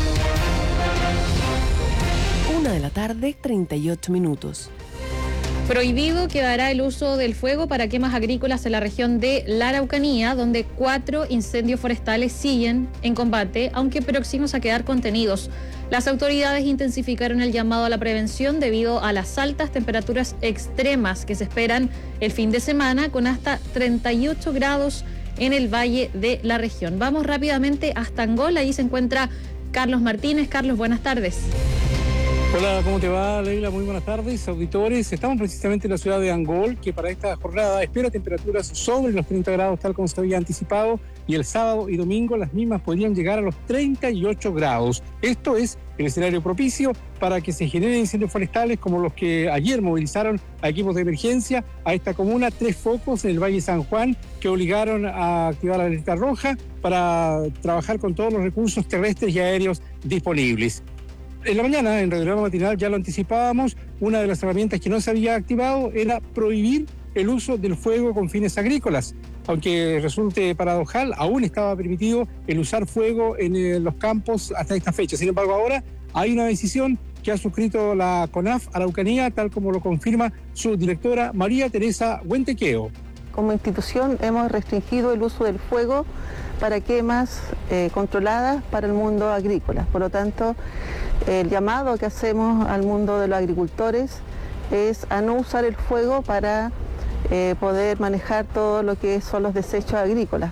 Una de la tarde, treinta y ocho minutos. Prohibido quedará el uso del fuego para quemas agrícolas en la región de la Araucanía, donde cuatro incendios forestales siguen en combate, aunque próximos a quedar contenidos. Las autoridades intensificaron el llamado a la prevención debido a las altas temperaturas extremas que se esperan el fin de semana, con hasta treinta y ocho grados en el valle de la región. Vamos rápidamente hasta Angola, allí se encuentra Carlos Martínez. Carlos, buenas tardes. Hola, ¿cómo te va, Leila? Muy buenas tardes, auditores. Estamos precisamente en la ciudad de Angol, que para esta jornada espera temperaturas sobre los treinta grados, tal como se había anticipado, y el sábado y domingo las mismas podrían llegar a los treinta y ocho grados. Esto es el escenario propicio para que se generen incendios forestales como los que ayer movilizaron a equipos de emergencia a esta comuna, tres focos en el Valle San Juan que obligaron a activar la alerta roja para trabajar con todos los recursos terrestres y aéreos disponibles. En la mañana, en Radio Matinal, ya lo anticipábamos, una de las herramientas que no se había activado era prohibir el uso del fuego con fines agrícolas. Aunque resulte paradojal, aún estaba permitido el usar fuego en eh, los campos hasta esta fecha. Sin embargo, ahora hay una decisión que ha suscrito la CONAF Araucanía, tal como lo confirma su directora María Teresa Huentequeo. Como institución hemos restringido el uso del fuego para quemas eh, controladas para el mundo agrícola. Por lo tanto, el llamado que hacemos al mundo de los agricultores es a no usar el fuego para eh, poder manejar todo lo que son los desechos agrícolas.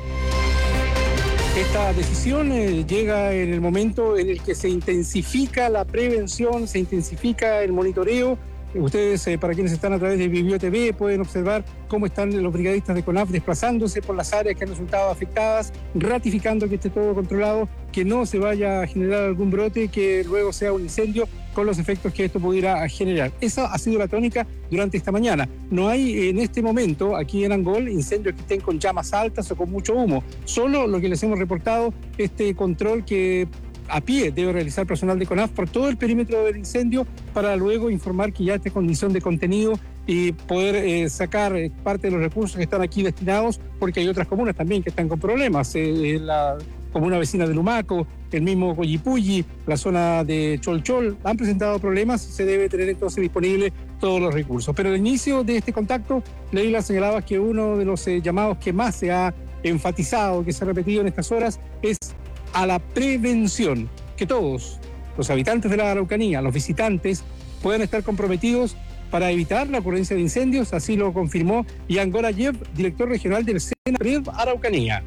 Esta decisión eh, llega en el momento en el que se intensifica la prevención, se intensifica el monitoreo. Ustedes, eh, para quienes están a través de Vivio T V, pueden observar cómo están los brigadistas de CONAF desplazándose por las áreas que han resultado afectadas, ratificando que esté todo controlado, que no se vaya a generar algún brote, que luego sea un incendio con los efectos que esto pudiera generar. Esa ha sido la tónica durante esta mañana. No hay en este momento, aquí en Angol, incendios que estén con llamas altas o con mucho humo. Solo lo que les hemos reportado, este control que a pie debe realizar personal de CONAF por todo el perímetro del incendio para luego informar que ya está en condición de contenido y poder eh, sacar eh, parte de los recursos que están aquí destinados, porque hay otras comunas también que están con problemas. Eh, la comuna vecina de Lumaco, el mismo Coyipulli, la zona de Cholchol, han presentado problemas. Se debe tener entonces disponible todos los recursos. Pero al inicio de este contacto, Leila, señalaba que uno de los eh, llamados que más se ha enfatizado, que se ha repetido en estas horas, es a la prevención, que todos los habitantes de la Araucanía, los visitantes, puedan estar comprometidos para evitar la ocurrencia de incendios. Así lo confirmó Ian Gorayev, director regional del SENAPRED Araucanía.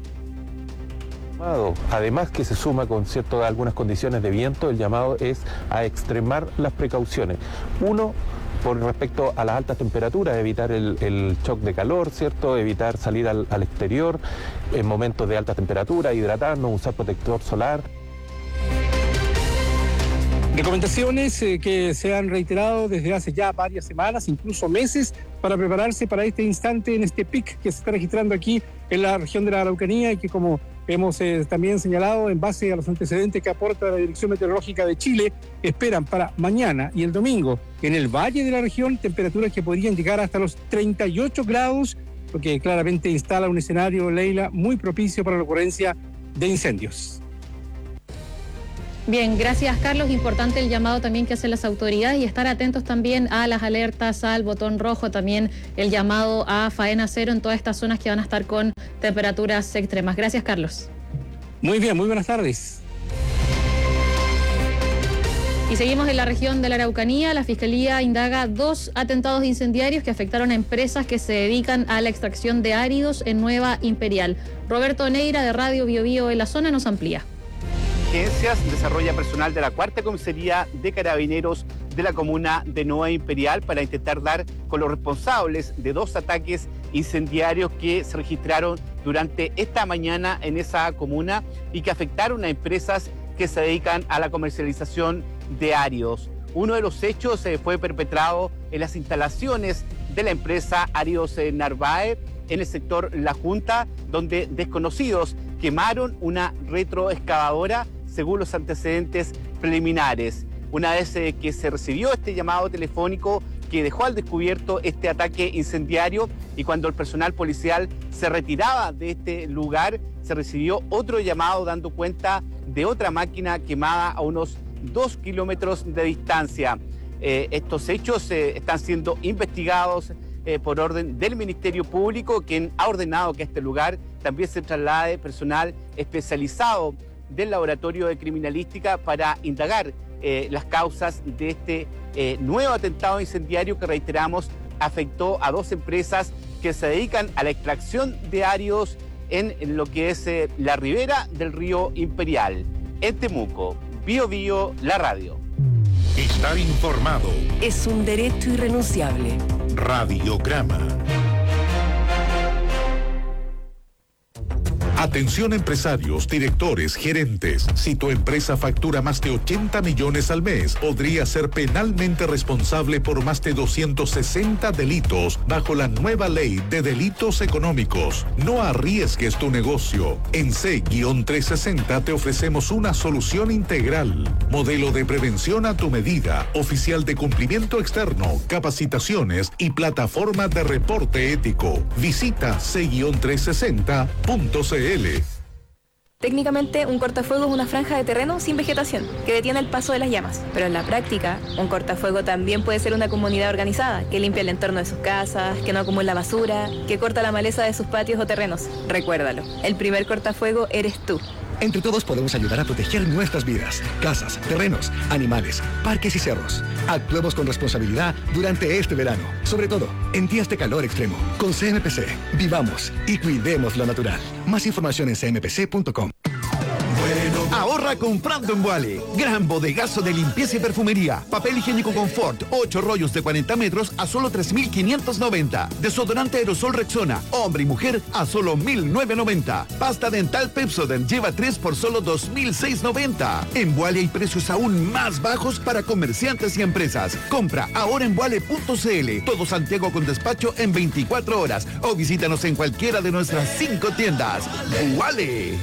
Además que se suma con cierto, algunas condiciones de viento, el llamado es a extremar las precauciones. Uno, por respecto a las altas temperaturas, evitar el, el shock de calor, ¿cierto? Evitar salir al, al exterior en momentos de alta temperatura, hidratarnos, usar protector solar. Recomendaciones eh, que se han reiterado desde hace ya varias semanas, incluso meses, para prepararse para este instante, en este pic que se está registrando aquí en la región de la Araucanía y que, como hemos eh, también señalado, en base a los antecedentes que aporta la Dirección Meteorológica de Chile, esperan para mañana y el domingo en el valle de la región temperaturas que podrían llegar hasta los treinta y ocho grados, lo que claramente instala un escenario, Leila, muy propicio para la ocurrencia de incendios. Bien, gracias Carlos. Importante el llamado también que hacen las autoridades y estar atentos también a las alertas, al botón rojo, también el llamado a faena cero en todas estas zonas que van a estar con temperaturas extremas. Gracias, Carlos. Muy bien, muy buenas tardes. Y seguimos en la región de la Araucanía. La Fiscalía indaga dos atentados incendiarios que afectaron a empresas que se dedican a la extracción de áridos en Nueva Imperial. Roberto Neira, de Radio Bio Bio en la zona, nos amplía. Desarrolla personal de la cuarta comisaría de Carabineros de la comuna de Nueva Imperial para intentar dar con los responsables de dos ataques incendiarios que se registraron durante esta mañana en esa comuna y que afectaron a empresas que se dedican a la comercialización de áridos. Uno de los hechos eh, fue perpetrado en las instalaciones de la empresa Áridos Narváez en el sector La Junta, donde desconocidos quemaron una retroexcavadora según los antecedentes preliminares. Una vez eh, que se recibió este llamado telefónico que dejó al descubierto este ataque incendiario y cuando el personal policial se retiraba de este lugar, se recibió otro llamado dando cuenta de otra máquina quemada a unos dos kilómetros de distancia. Eh, estos hechos eh, están siendo investigados eh, por orden del Ministerio Público, quien ha ordenado que a este lugar también se traslade personal especializado del Laboratorio de Criminalística para indagar eh, las causas de este eh, nuevo atentado incendiario que, reiteramos, afectó a dos empresas que se dedican a la extracción de áridos en, en lo que es eh, la ribera del río Imperial. En Temuco, Bio Bio, la radio. Estar informado es un derecho irrenunciable. Radiograma. Atención empresarios, directores, gerentes. Si tu empresa factura más de ochenta millones al mes, podría ser penalmente responsable por más de doscientos sesenta delitos bajo la nueva ley de delitos económicos. No arriesgues tu negocio. En C trescientos sesenta te ofrecemos una solución integral. Modelo de prevención a tu medida, oficial de cumplimiento externo, capacitaciones y plataforma de reporte ético. Visita C trescientos sesenta punto c l. Técnicamente, un cortafuego es una franja de terreno sin vegetación, que detiene el paso de las llamas. Pero en la práctica, un cortafuego también puede ser una comunidad organizada, que limpia el entorno de sus casas, que no acumula basura, que corta la maleza de sus patios o terrenos. Recuérdalo, el primer cortafuego eres tú. Entre todos podemos ayudar a proteger nuestras vidas, casas, terrenos, animales, parques y cerros. Actuemos con responsabilidad durante este verano, sobre todo en días de calor extremo. Con C M P C, vivamos y cuidemos lo natural. Más información en c m p c punto com. Ahorra comprando en Vuale. Gran bodegazo de limpieza y perfumería. Papel higiénico Confort, ocho rollos de cuarenta metros a solo tres mil quinientos noventa. Desodorante aerosol Rexona, hombre y mujer a solo mil novecientos noventa. Pasta dental Pepsodent lleva tres por solo dos mil seiscientos noventa. En Vuale hay precios aún más bajos para comerciantes y empresas. Compra ahora en vuale punto c l. Todo Santiago con despacho en veinticuatro horas. O visítanos en cualquiera de nuestras cinco tiendas. Vuale.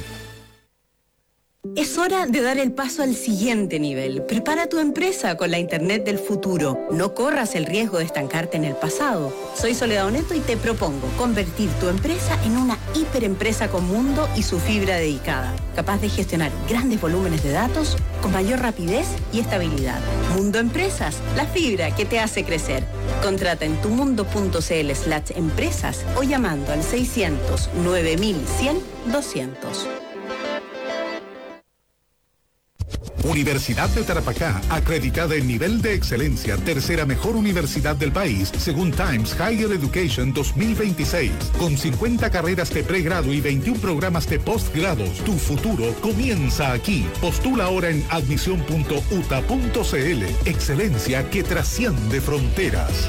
Es hora de dar el paso al siguiente nivel. Prepara tu empresa con la Internet del futuro. No corras el riesgo de estancarte en el pasado. Soy Soledad Oneto y te propongo convertir tu empresa en una hiperempresa con mundo y su fibra dedicada, capaz de gestionar grandes volúmenes de datos con mayor rapidez y estabilidad. Mundo Empresas, la fibra que te hace crecer. Contrata en tumundo punto c l slash empresas o llamando al seiscientos nueve mil cien doscientos. Universidad de Tarapacá, acreditada en nivel de excelencia, tercera mejor universidad del país, según Times Higher Education dos mil veintiséis. Con cincuenta carreras de pregrado y veintiún programas de postgrados, tu futuro comienza aquí. Postula ahora en admisión punto u t a punto c l. Excelencia que trasciende fronteras.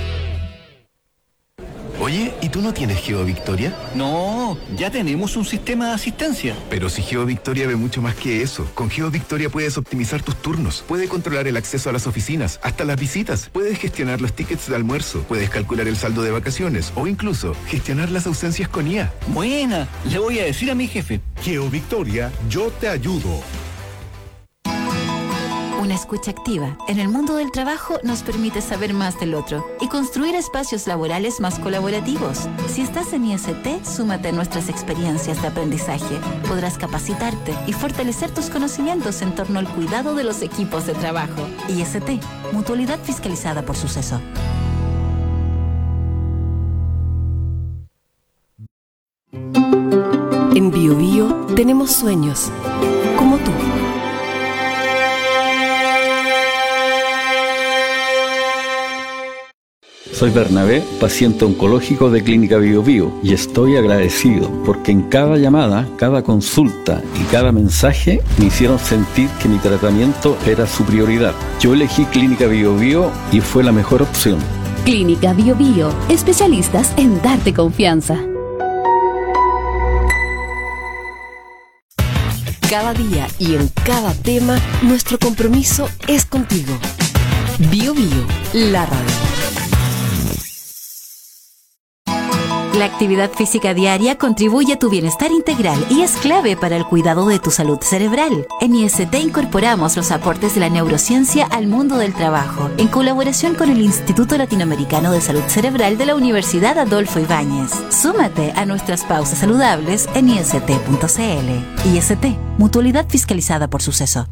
Oye, ¿y tú no tienes GeoVictoria? No, ya tenemos un sistema de asistencia. Pero si GeoVictoria ve mucho más que eso. Con GeoVictoria puedes optimizar tus turnos, puedes controlar el acceso a las oficinas, hasta las visitas, puedes gestionar los tickets de almuerzo, puedes calcular el saldo de vacaciones o incluso gestionar las ausencias con I A. Buena, le voy a decir a mi jefe. GeoVictoria, yo te ayudo. Una escucha activa en el mundo del trabajo nos permite saber más del otro y construir espacios laborales más colaborativos. Si estás en I S T, súmate a nuestras experiencias de aprendizaje. Podrás capacitarte y fortalecer tus conocimientos en torno al cuidado de los equipos de trabajo. I S T, mutualidad fiscalizada por Suceso. En Bio Bio tenemos sueños, como tú. Soy Bernabé, paciente oncológico de Clínica Bio Bio, y estoy agradecido porque en cada llamada, cada consulta y cada mensaje me hicieron sentir que mi tratamiento era su prioridad. Yo elegí Clínica Bio Bio y fue la mejor opción. Clínica Bio Bio, especialistas en darte confianza. Cada día y en cada tema, nuestro compromiso es contigo. Bio Bio, la radio. La actividad física diaria contribuye a tu bienestar integral y es clave para el cuidado de tu salud cerebral. En I S T incorporamos los aportes de la neurociencia al mundo del trabajo, en colaboración con el Instituto Latinoamericano de Salud Cerebral de la Universidad Adolfo Ibáñez. Súmate a nuestras pausas saludables en i s t punto c l. I S T, mutualidad fiscalizada por Suceso.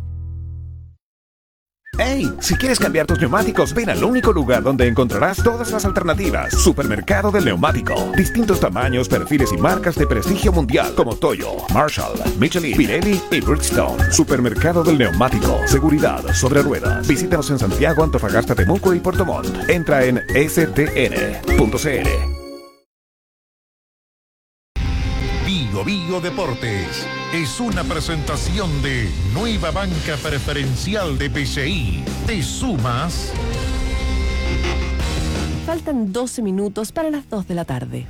¡Hey! Si quieres cambiar tus neumáticos, ven al único lugar donde encontrarás todas las alternativas. Supermercado del Neumático. Distintos tamaños, perfiles y marcas de prestigio mundial como Toyo, Marshall, Michelin, Pirelli y Bridgestone. Supermercado del Neumático. Seguridad sobre ruedas. Visítanos en Santiago, Antofagasta, Temuco y Puerto Montt. Entra en s t n punto c l. Bio Bio Deportes es una presentación de Nueva Banca Preferencial de P C I. ¿Te sumas? Faltan doce minutos para las dos de la tarde.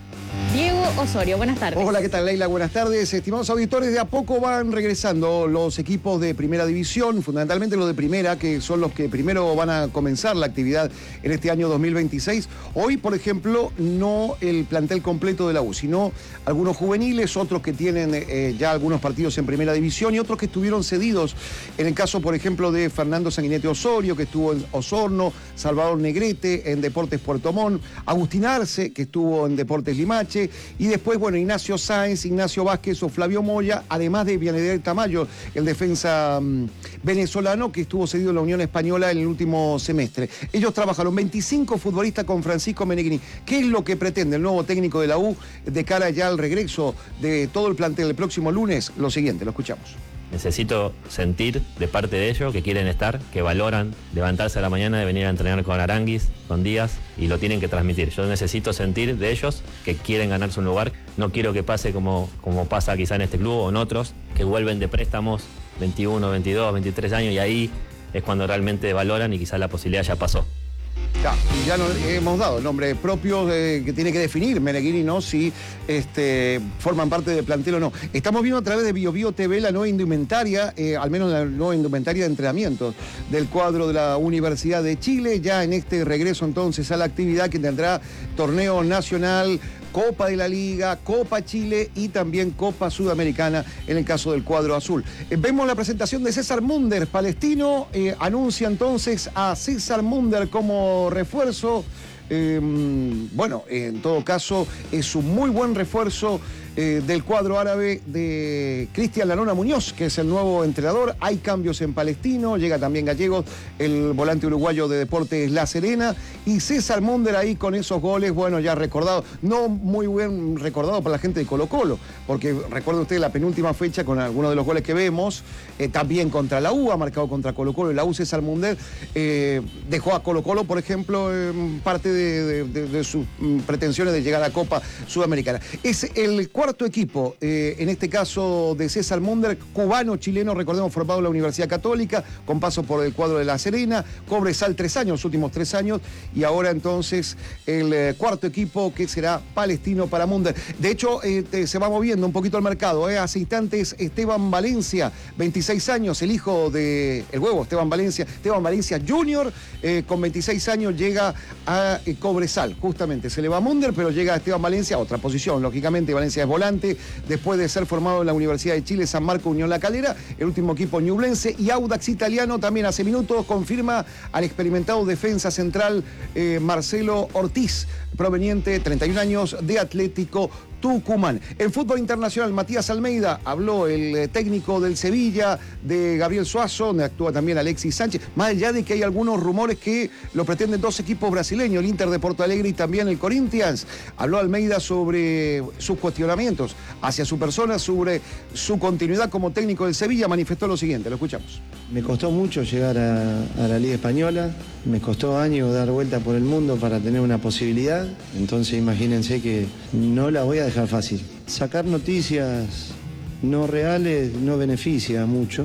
Diego Osorio, buenas tardes. Hola, ¿qué tal, Leila? Buenas tardes. Estimados auditores, de a poco van regresando los equipos de primera división, fundamentalmente los de primera, que son los que primero van a comenzar la actividad en este año dos mil veintiséis. Hoy, por ejemplo, no el plantel completo de la U, sino algunos juveniles, otros que tienen eh, ya algunos partidos en primera división y otros que estuvieron cedidos. En el caso, por ejemplo, de Fernando Sanguinetti Osorio, que estuvo en Osorno, Salvador Negrete en Deportes Puerto Montt, Agustín Arce, que estuvo en Deportes Limache, y después, bueno, Ignacio Sáenz, Ignacio Vázquez o Flavio Moya, además de Vianeder Tamayo, el defensa um, venezolano que estuvo cedido en la Unión Española en el último semestre. Ellos trabajaron veinticinco futbolistas con Francisco Meneghini. ¿Qué es lo que pretende el nuevo técnico de la U de cara ya al regreso de todo el plantel el próximo lunes? Lo siguiente, lo escuchamos. Necesito sentir de parte de ellos que quieren estar, que valoran levantarse a la mañana de venir a entrenar con Aranguis, con Díaz, y lo tienen que transmitir. Yo necesito sentir de ellos que quieren ganarse un lugar. No quiero que pase como, como pasa quizá en este club o en otros, que vuelven de préstamos veintiuno, veintidós, veintitrés años, y ahí es cuando realmente valoran y quizá la posibilidad ya pasó. Ya, y ya nos hemos dado el nombre propio eh, que tiene que definir Meneghini, ¿no? Si este, forman parte del plantel o no. Estamos viendo a través de Bio Bio T V la nueva indumentaria, eh, al menos la nueva indumentaria de entrenamiento del cuadro de la Universidad de Chile, ya en este regreso entonces a la actividad que tendrá torneo nacional, Copa de la Liga, Copa Chile y también Copa Sudamericana en el caso del cuadro azul. Eh, vemos la presentación de César Munder, palestino, eh, anuncia entonces a César Munder como refuerzo. Eh, bueno, en todo caso es un muy buen refuerzo eh, del cuadro árabe de Cristian Lanona Muñoz, que es el nuevo entrenador. Hay cambios en Palestino, llega también Gallegos, el volante uruguayo de Deportes La Serena, y César Munder ahí con esos goles, bueno, ya recordado, no muy bien recordado para la gente de Colo Colo, porque recuerden ustedes la penúltima fecha con algunos de los goles que vemos, eh, también contra la U, ha marcado contra Colo Colo, y la U César Munder eh, dejó a Colo Colo, por ejemplo, eh, parte de De, de, de sus pretensiones de llegar a la Copa Sudamericana. Es el cuarto equipo, eh, en este caso de César Munder, cubano-chileno, recordemos, formado en la Universidad Católica, con paso por el cuadro de La Serena, Cobresal tres años, los últimos tres años, y ahora entonces el eh, cuarto equipo que será palestino para Munder. De hecho, eh, te, se va moviendo un poquito el mercado. Eh. Hace instantes Esteban Valencia, veintiséis años, el hijo de el huevo, Esteban Valencia, Esteban Valencia junior, eh, con veintiséis años llega a eh, Cobresal, justamente. Se le va a Munder, pero llega a Esteban Valencia, otra posición. Lógicamente, Valencia es volante, después de ser formado en la Universidad de Chile, San Marco, Unión La Calera, el último equipo ñublense, y Audax Italiano también hace minutos confirma al experimentado defensa central eh, Marcelo Ortiz, proveniente, treinta y un años, de Atlético Tucumán. En fútbol internacional, Matías Almeida, habló el técnico del Sevilla, de Gabriel Suazo, donde actúa también Alexis Sánchez, más allá de que hay algunos rumores que lo pretenden dos equipos brasileños, el Inter de Porto Alegre y también el Corinthians. Habló Almeida sobre sus cuestionamientos hacia su persona, sobre su continuidad como técnico del Sevilla, manifestó lo siguiente, lo escuchamos. Me costó mucho llegar a, a la Liga Española, me costó años dar vuelta por el mundo para tener una posibilidad, entonces imagínense que no la voy a dejar fácil. Sacar noticias no reales no beneficia mucho,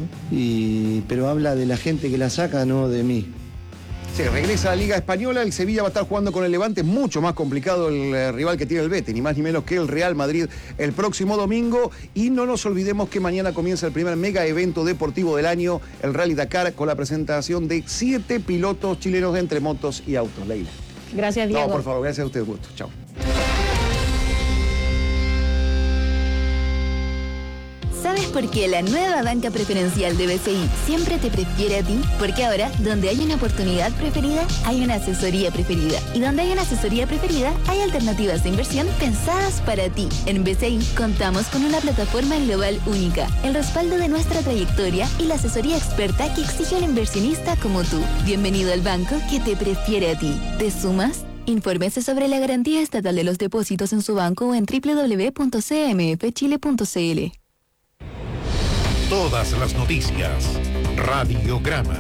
y, pero habla de la gente que la saca, no de mí. Se regresa a la Liga Española, el Sevilla va a estar jugando con el Levante, mucho más complicado el eh, rival que tiene el Betis, ni más ni menos que el Real Madrid el próximo domingo, y no nos olvidemos que mañana comienza el primer mega evento deportivo del año, el Rally Dakar, con la presentación de siete pilotos chilenos entre motos y autos. Leila. Gracias, Diego. No, por favor, gracias a usted, gusto. Chao. ¿Sabes por qué la nueva banca preferencial de B C I siempre te prefiere a ti? Porque ahora, donde hay una oportunidad preferida, hay una asesoría preferida. Y donde hay una asesoría preferida, hay alternativas de inversión pensadas para ti. En B C I contamos con una plataforma global única, el respaldo de nuestra trayectoria y la asesoría experta que exige un inversionista como tú. Bienvenido al banco que te prefiere a ti. ¿Te sumas? Infórmese sobre la garantía estatal de los depósitos en su banco o en doble u doble u doble u punto c m f chile punto c l. Todas las noticias. Radiograma.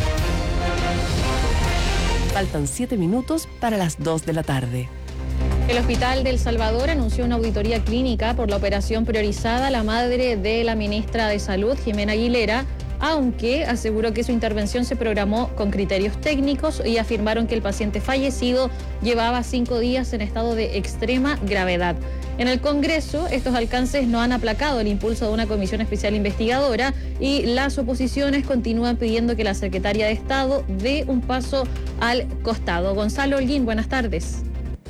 Faltan siete minutos para las dos de la tarde. El Hospital del Salvador anunció una auditoría clínica por la operación priorizada a la madre de la ministra de Salud, Jimena Aguilera, aunque aseguró que su intervención se programó con criterios técnicos y afirmaron que el paciente fallecido llevaba cinco días en estado de extrema gravedad. En el Congreso, estos alcances no han aplacado el impulso de una comisión especial investigadora y las oposiciones continúan pidiendo que la secretaria de Estado dé un paso al costado. Gonzalo Holguín, buenas tardes.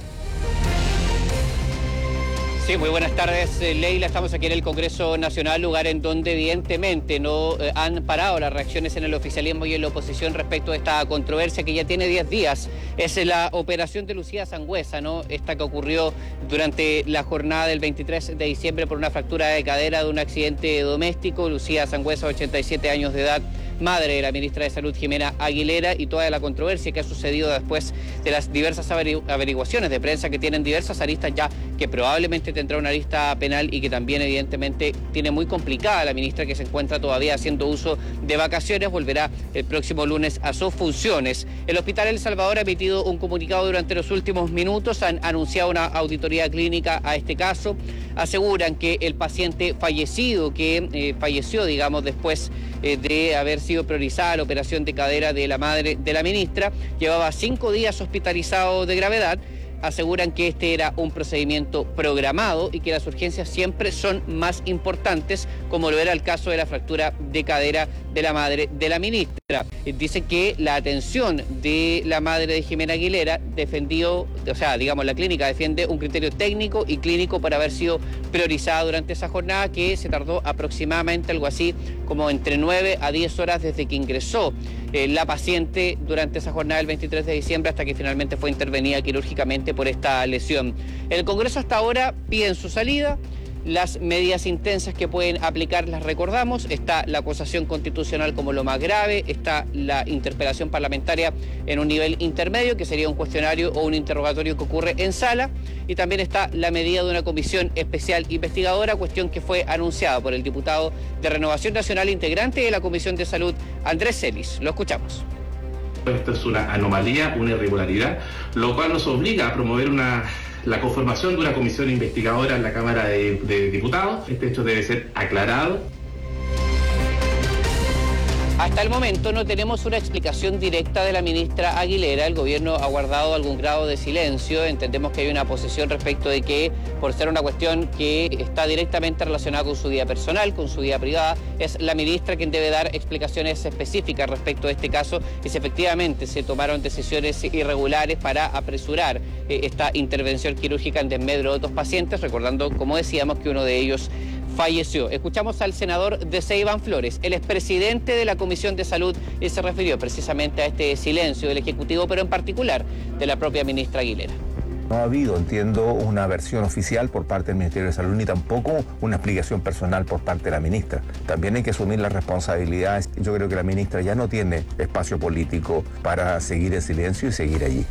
Sí, muy buenas tardes, Leila. Estamos aquí en el Congreso Nacional, lugar en donde evidentemente no eh, han parado las reacciones en el oficialismo y en la oposición respecto a esta controversia que ya tiene diez días. Es la operación de Lucía Sangüesa, ¿no? Esta que ocurrió durante la jornada del veintitrés de diciembre por una fractura de cadera de un accidente doméstico. Lucía Sangüesa, ochenta y siete años de edad, madre de la ministra de Salud Jimena Aguilera, y toda la controversia que ha sucedido después de las diversas averiguaciones de prensa que tienen diversas aristas ya, que probablemente tendrá una arista penal y que también evidentemente tiene muy complicada la ministra, que se encuentra todavía haciendo uso de vacaciones. Volverá el próximo lunes a sus funciones. El Hospital El Salvador ha emitido un comunicado durante los últimos minutos, han anunciado una auditoría clínica a este caso, aseguran que el paciente fallecido, que eh, falleció, digamos, después eh, de haber sido priorizada la operación de cadera de la madre de la ministra, llevaba cinco días hospitalizado de gravedad. Aseguran que este era un procedimiento programado y que las urgencias siempre son más importantes, como lo era el caso de la fractura de cadera de la madre de la ministra. Dice que la atención de la madre de Jimena Aguilera defendió, o sea, digamos, la clínica defiende un criterio técnico y clínico para haber sido priorizada durante esa jornada, que se tardó aproximadamente algo así como entre nueve a diez horas desde que ingresó eh, la paciente durante esa jornada del veintitrés de diciembre hasta que finalmente fue intervenida quirúrgicamente por esta lesión. El Congreso hasta ahora pide en su salida. Las medidas intensas que pueden aplicar las recordamos. Está la acusación constitucional como lo más grave, está la interpelación parlamentaria en un nivel intermedio, que sería un cuestionario o un interrogatorio que ocurre en sala, y también está la medida de una comisión especial investigadora, cuestión que fue anunciada por el diputado de Renovación Nacional, integrante de la Comisión de Salud, Andrés Celis. Lo escuchamos. Esto es una anomalía, una irregularidad, lo cual nos obliga a promover una, la conformación de una comisión investigadora en la Cámara de, de Diputados. Este hecho debe ser aclarado. Hasta el momento no tenemos una explicación directa de la ministra Aguilera. El gobierno ha guardado algún grado de silencio. Entendemos que hay una posición respecto de que, por ser una cuestión que está directamente relacionada con su vida personal, con su vida privada, es la ministra quien debe dar explicaciones específicas respecto a este caso, y si efectivamente se tomaron decisiones irregulares para apresurar eh, esta intervención quirúrgica en desmedro de otros pacientes, recordando, como decíamos, que uno de ellos falleció. Escuchamos al senador de Iván Flores, el expresidente de la Comisión de Salud, y se refirió precisamente a este silencio del Ejecutivo, pero en particular de la propia ministra Aguilera. No ha habido, entiendo, una versión oficial por parte del Ministerio de Salud, ni tampoco una explicación personal por parte de la ministra. También hay que asumir las responsabilidades. Yo creo que la ministra ya no tiene espacio político para seguir en silencio y seguir allí.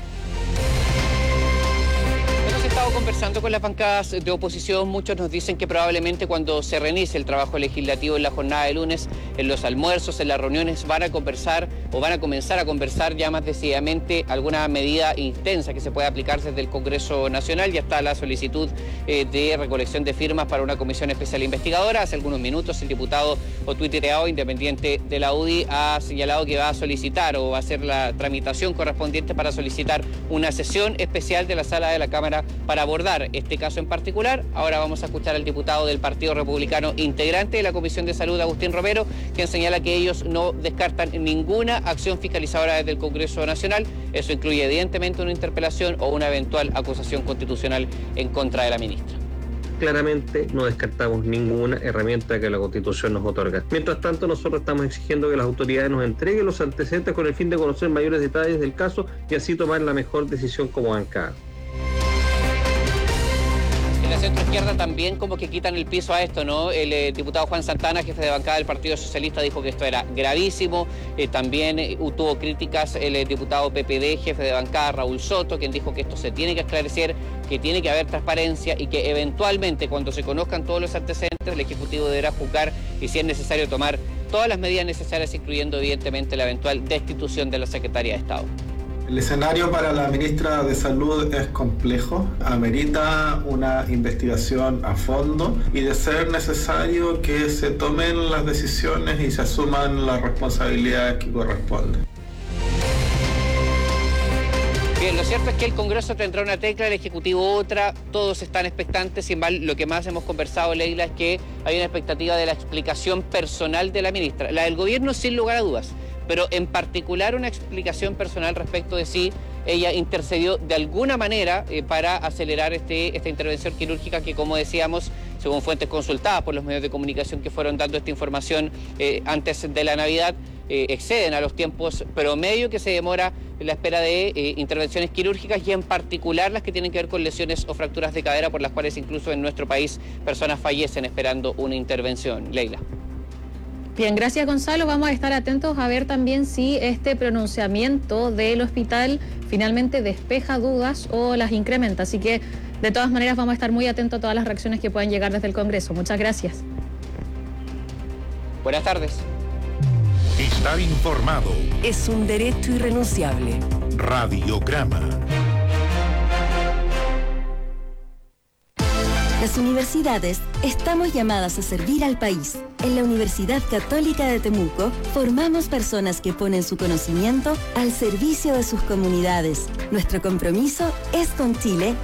Conversando con las bancadas de oposición, muchos nos dicen que probablemente cuando se reinicie el trabajo legislativo en la jornada de lunes, en los almuerzos, en las reuniones, van a conversar o van a comenzar a conversar ya más decididamente alguna medida intensa que se pueda aplicar desde el Congreso Nacional. Ya está la solicitud eh, de recolección de firmas para una comisión especial investigadora. Hace algunos minutos el diputado o tuiteado independiente de la U D I ha señalado que va a solicitar o va a hacer la tramitación correspondiente para solicitar una sesión especial de la sala de la Cámara para abordar este caso en particular. Ahora vamos a escuchar al diputado del Partido Republicano, integrante de la Comisión de Salud, Agustín Romero, quien señala que ellos no descartan ninguna acción fiscalizadora desde el Congreso Nacional. Eso incluye evidentemente una interpelación o una eventual acusación constitucional en contra de la ministra. Claramente no descartamos ninguna herramienta que la Constitución nos otorga. Mientras tanto, nosotros estamos exigiendo que las autoridades nos entreguen los antecedentes con el fin de conocer mayores detalles del caso y así tomar la mejor decisión como bancada. En la centroizquierda también como que quitan el piso a esto, ¿no? El eh, diputado Juan Santana, jefe de bancada del Partido Socialista, dijo que esto era gravísimo. Eh, también eh, tuvo críticas el eh, diputado P P D, jefe de bancada, Raúl Soto, quien dijo que esto se tiene que esclarecer, que tiene que haber transparencia y que eventualmente, cuando se conozcan todos los antecedentes, el Ejecutivo deberá juzgar y, si es necesario, tomar todas las medidas necesarias, incluyendo evidentemente la eventual destitución de la Secretaría de Estado. El escenario para la ministra de Salud es complejo, amerita una investigación a fondo y, de ser necesario, que se tomen las decisiones y se asuman las responsabilidades que corresponden. Bien, lo cierto es que el Congreso tendrá una tecla, el Ejecutivo otra, todos están expectantes. Sin mal, lo que más hemos conversado, Leila, es que hay una expectativa de la explicación personal de la ministra. La del Gobierno, sin lugar a dudas, pero en particular una explicación personal respecto de si ella intercedió de alguna manera eh, para acelerar este, esta intervención quirúrgica que, como decíamos, según fuentes consultadas por los medios de comunicación que fueron dando esta información eh, antes de la Navidad, eh, exceden a los tiempos promedio que se demora en la espera de eh, intervenciones quirúrgicas, y en particular las que tienen que ver con lesiones o fracturas de cadera, por las cuales incluso en nuestro país personas fallecen esperando una intervención. Leila. Bien, gracias Gonzalo. Vamos a estar atentos a ver también si este pronunciamiento del hospital finalmente despeja dudas o las incrementa. Así que, de todas maneras, vamos a estar muy atentos a todas las reacciones que puedan llegar desde el Congreso. Muchas gracias. Buenas tardes. Estar informado es un derecho irrenunciable. Radiograma. Las universidades estamos llamadas a servir al país. En la Universidad Católica de Temuco formamos personas que ponen su conocimiento al servicio de sus comunidades. Nuestro compromiso es con Chile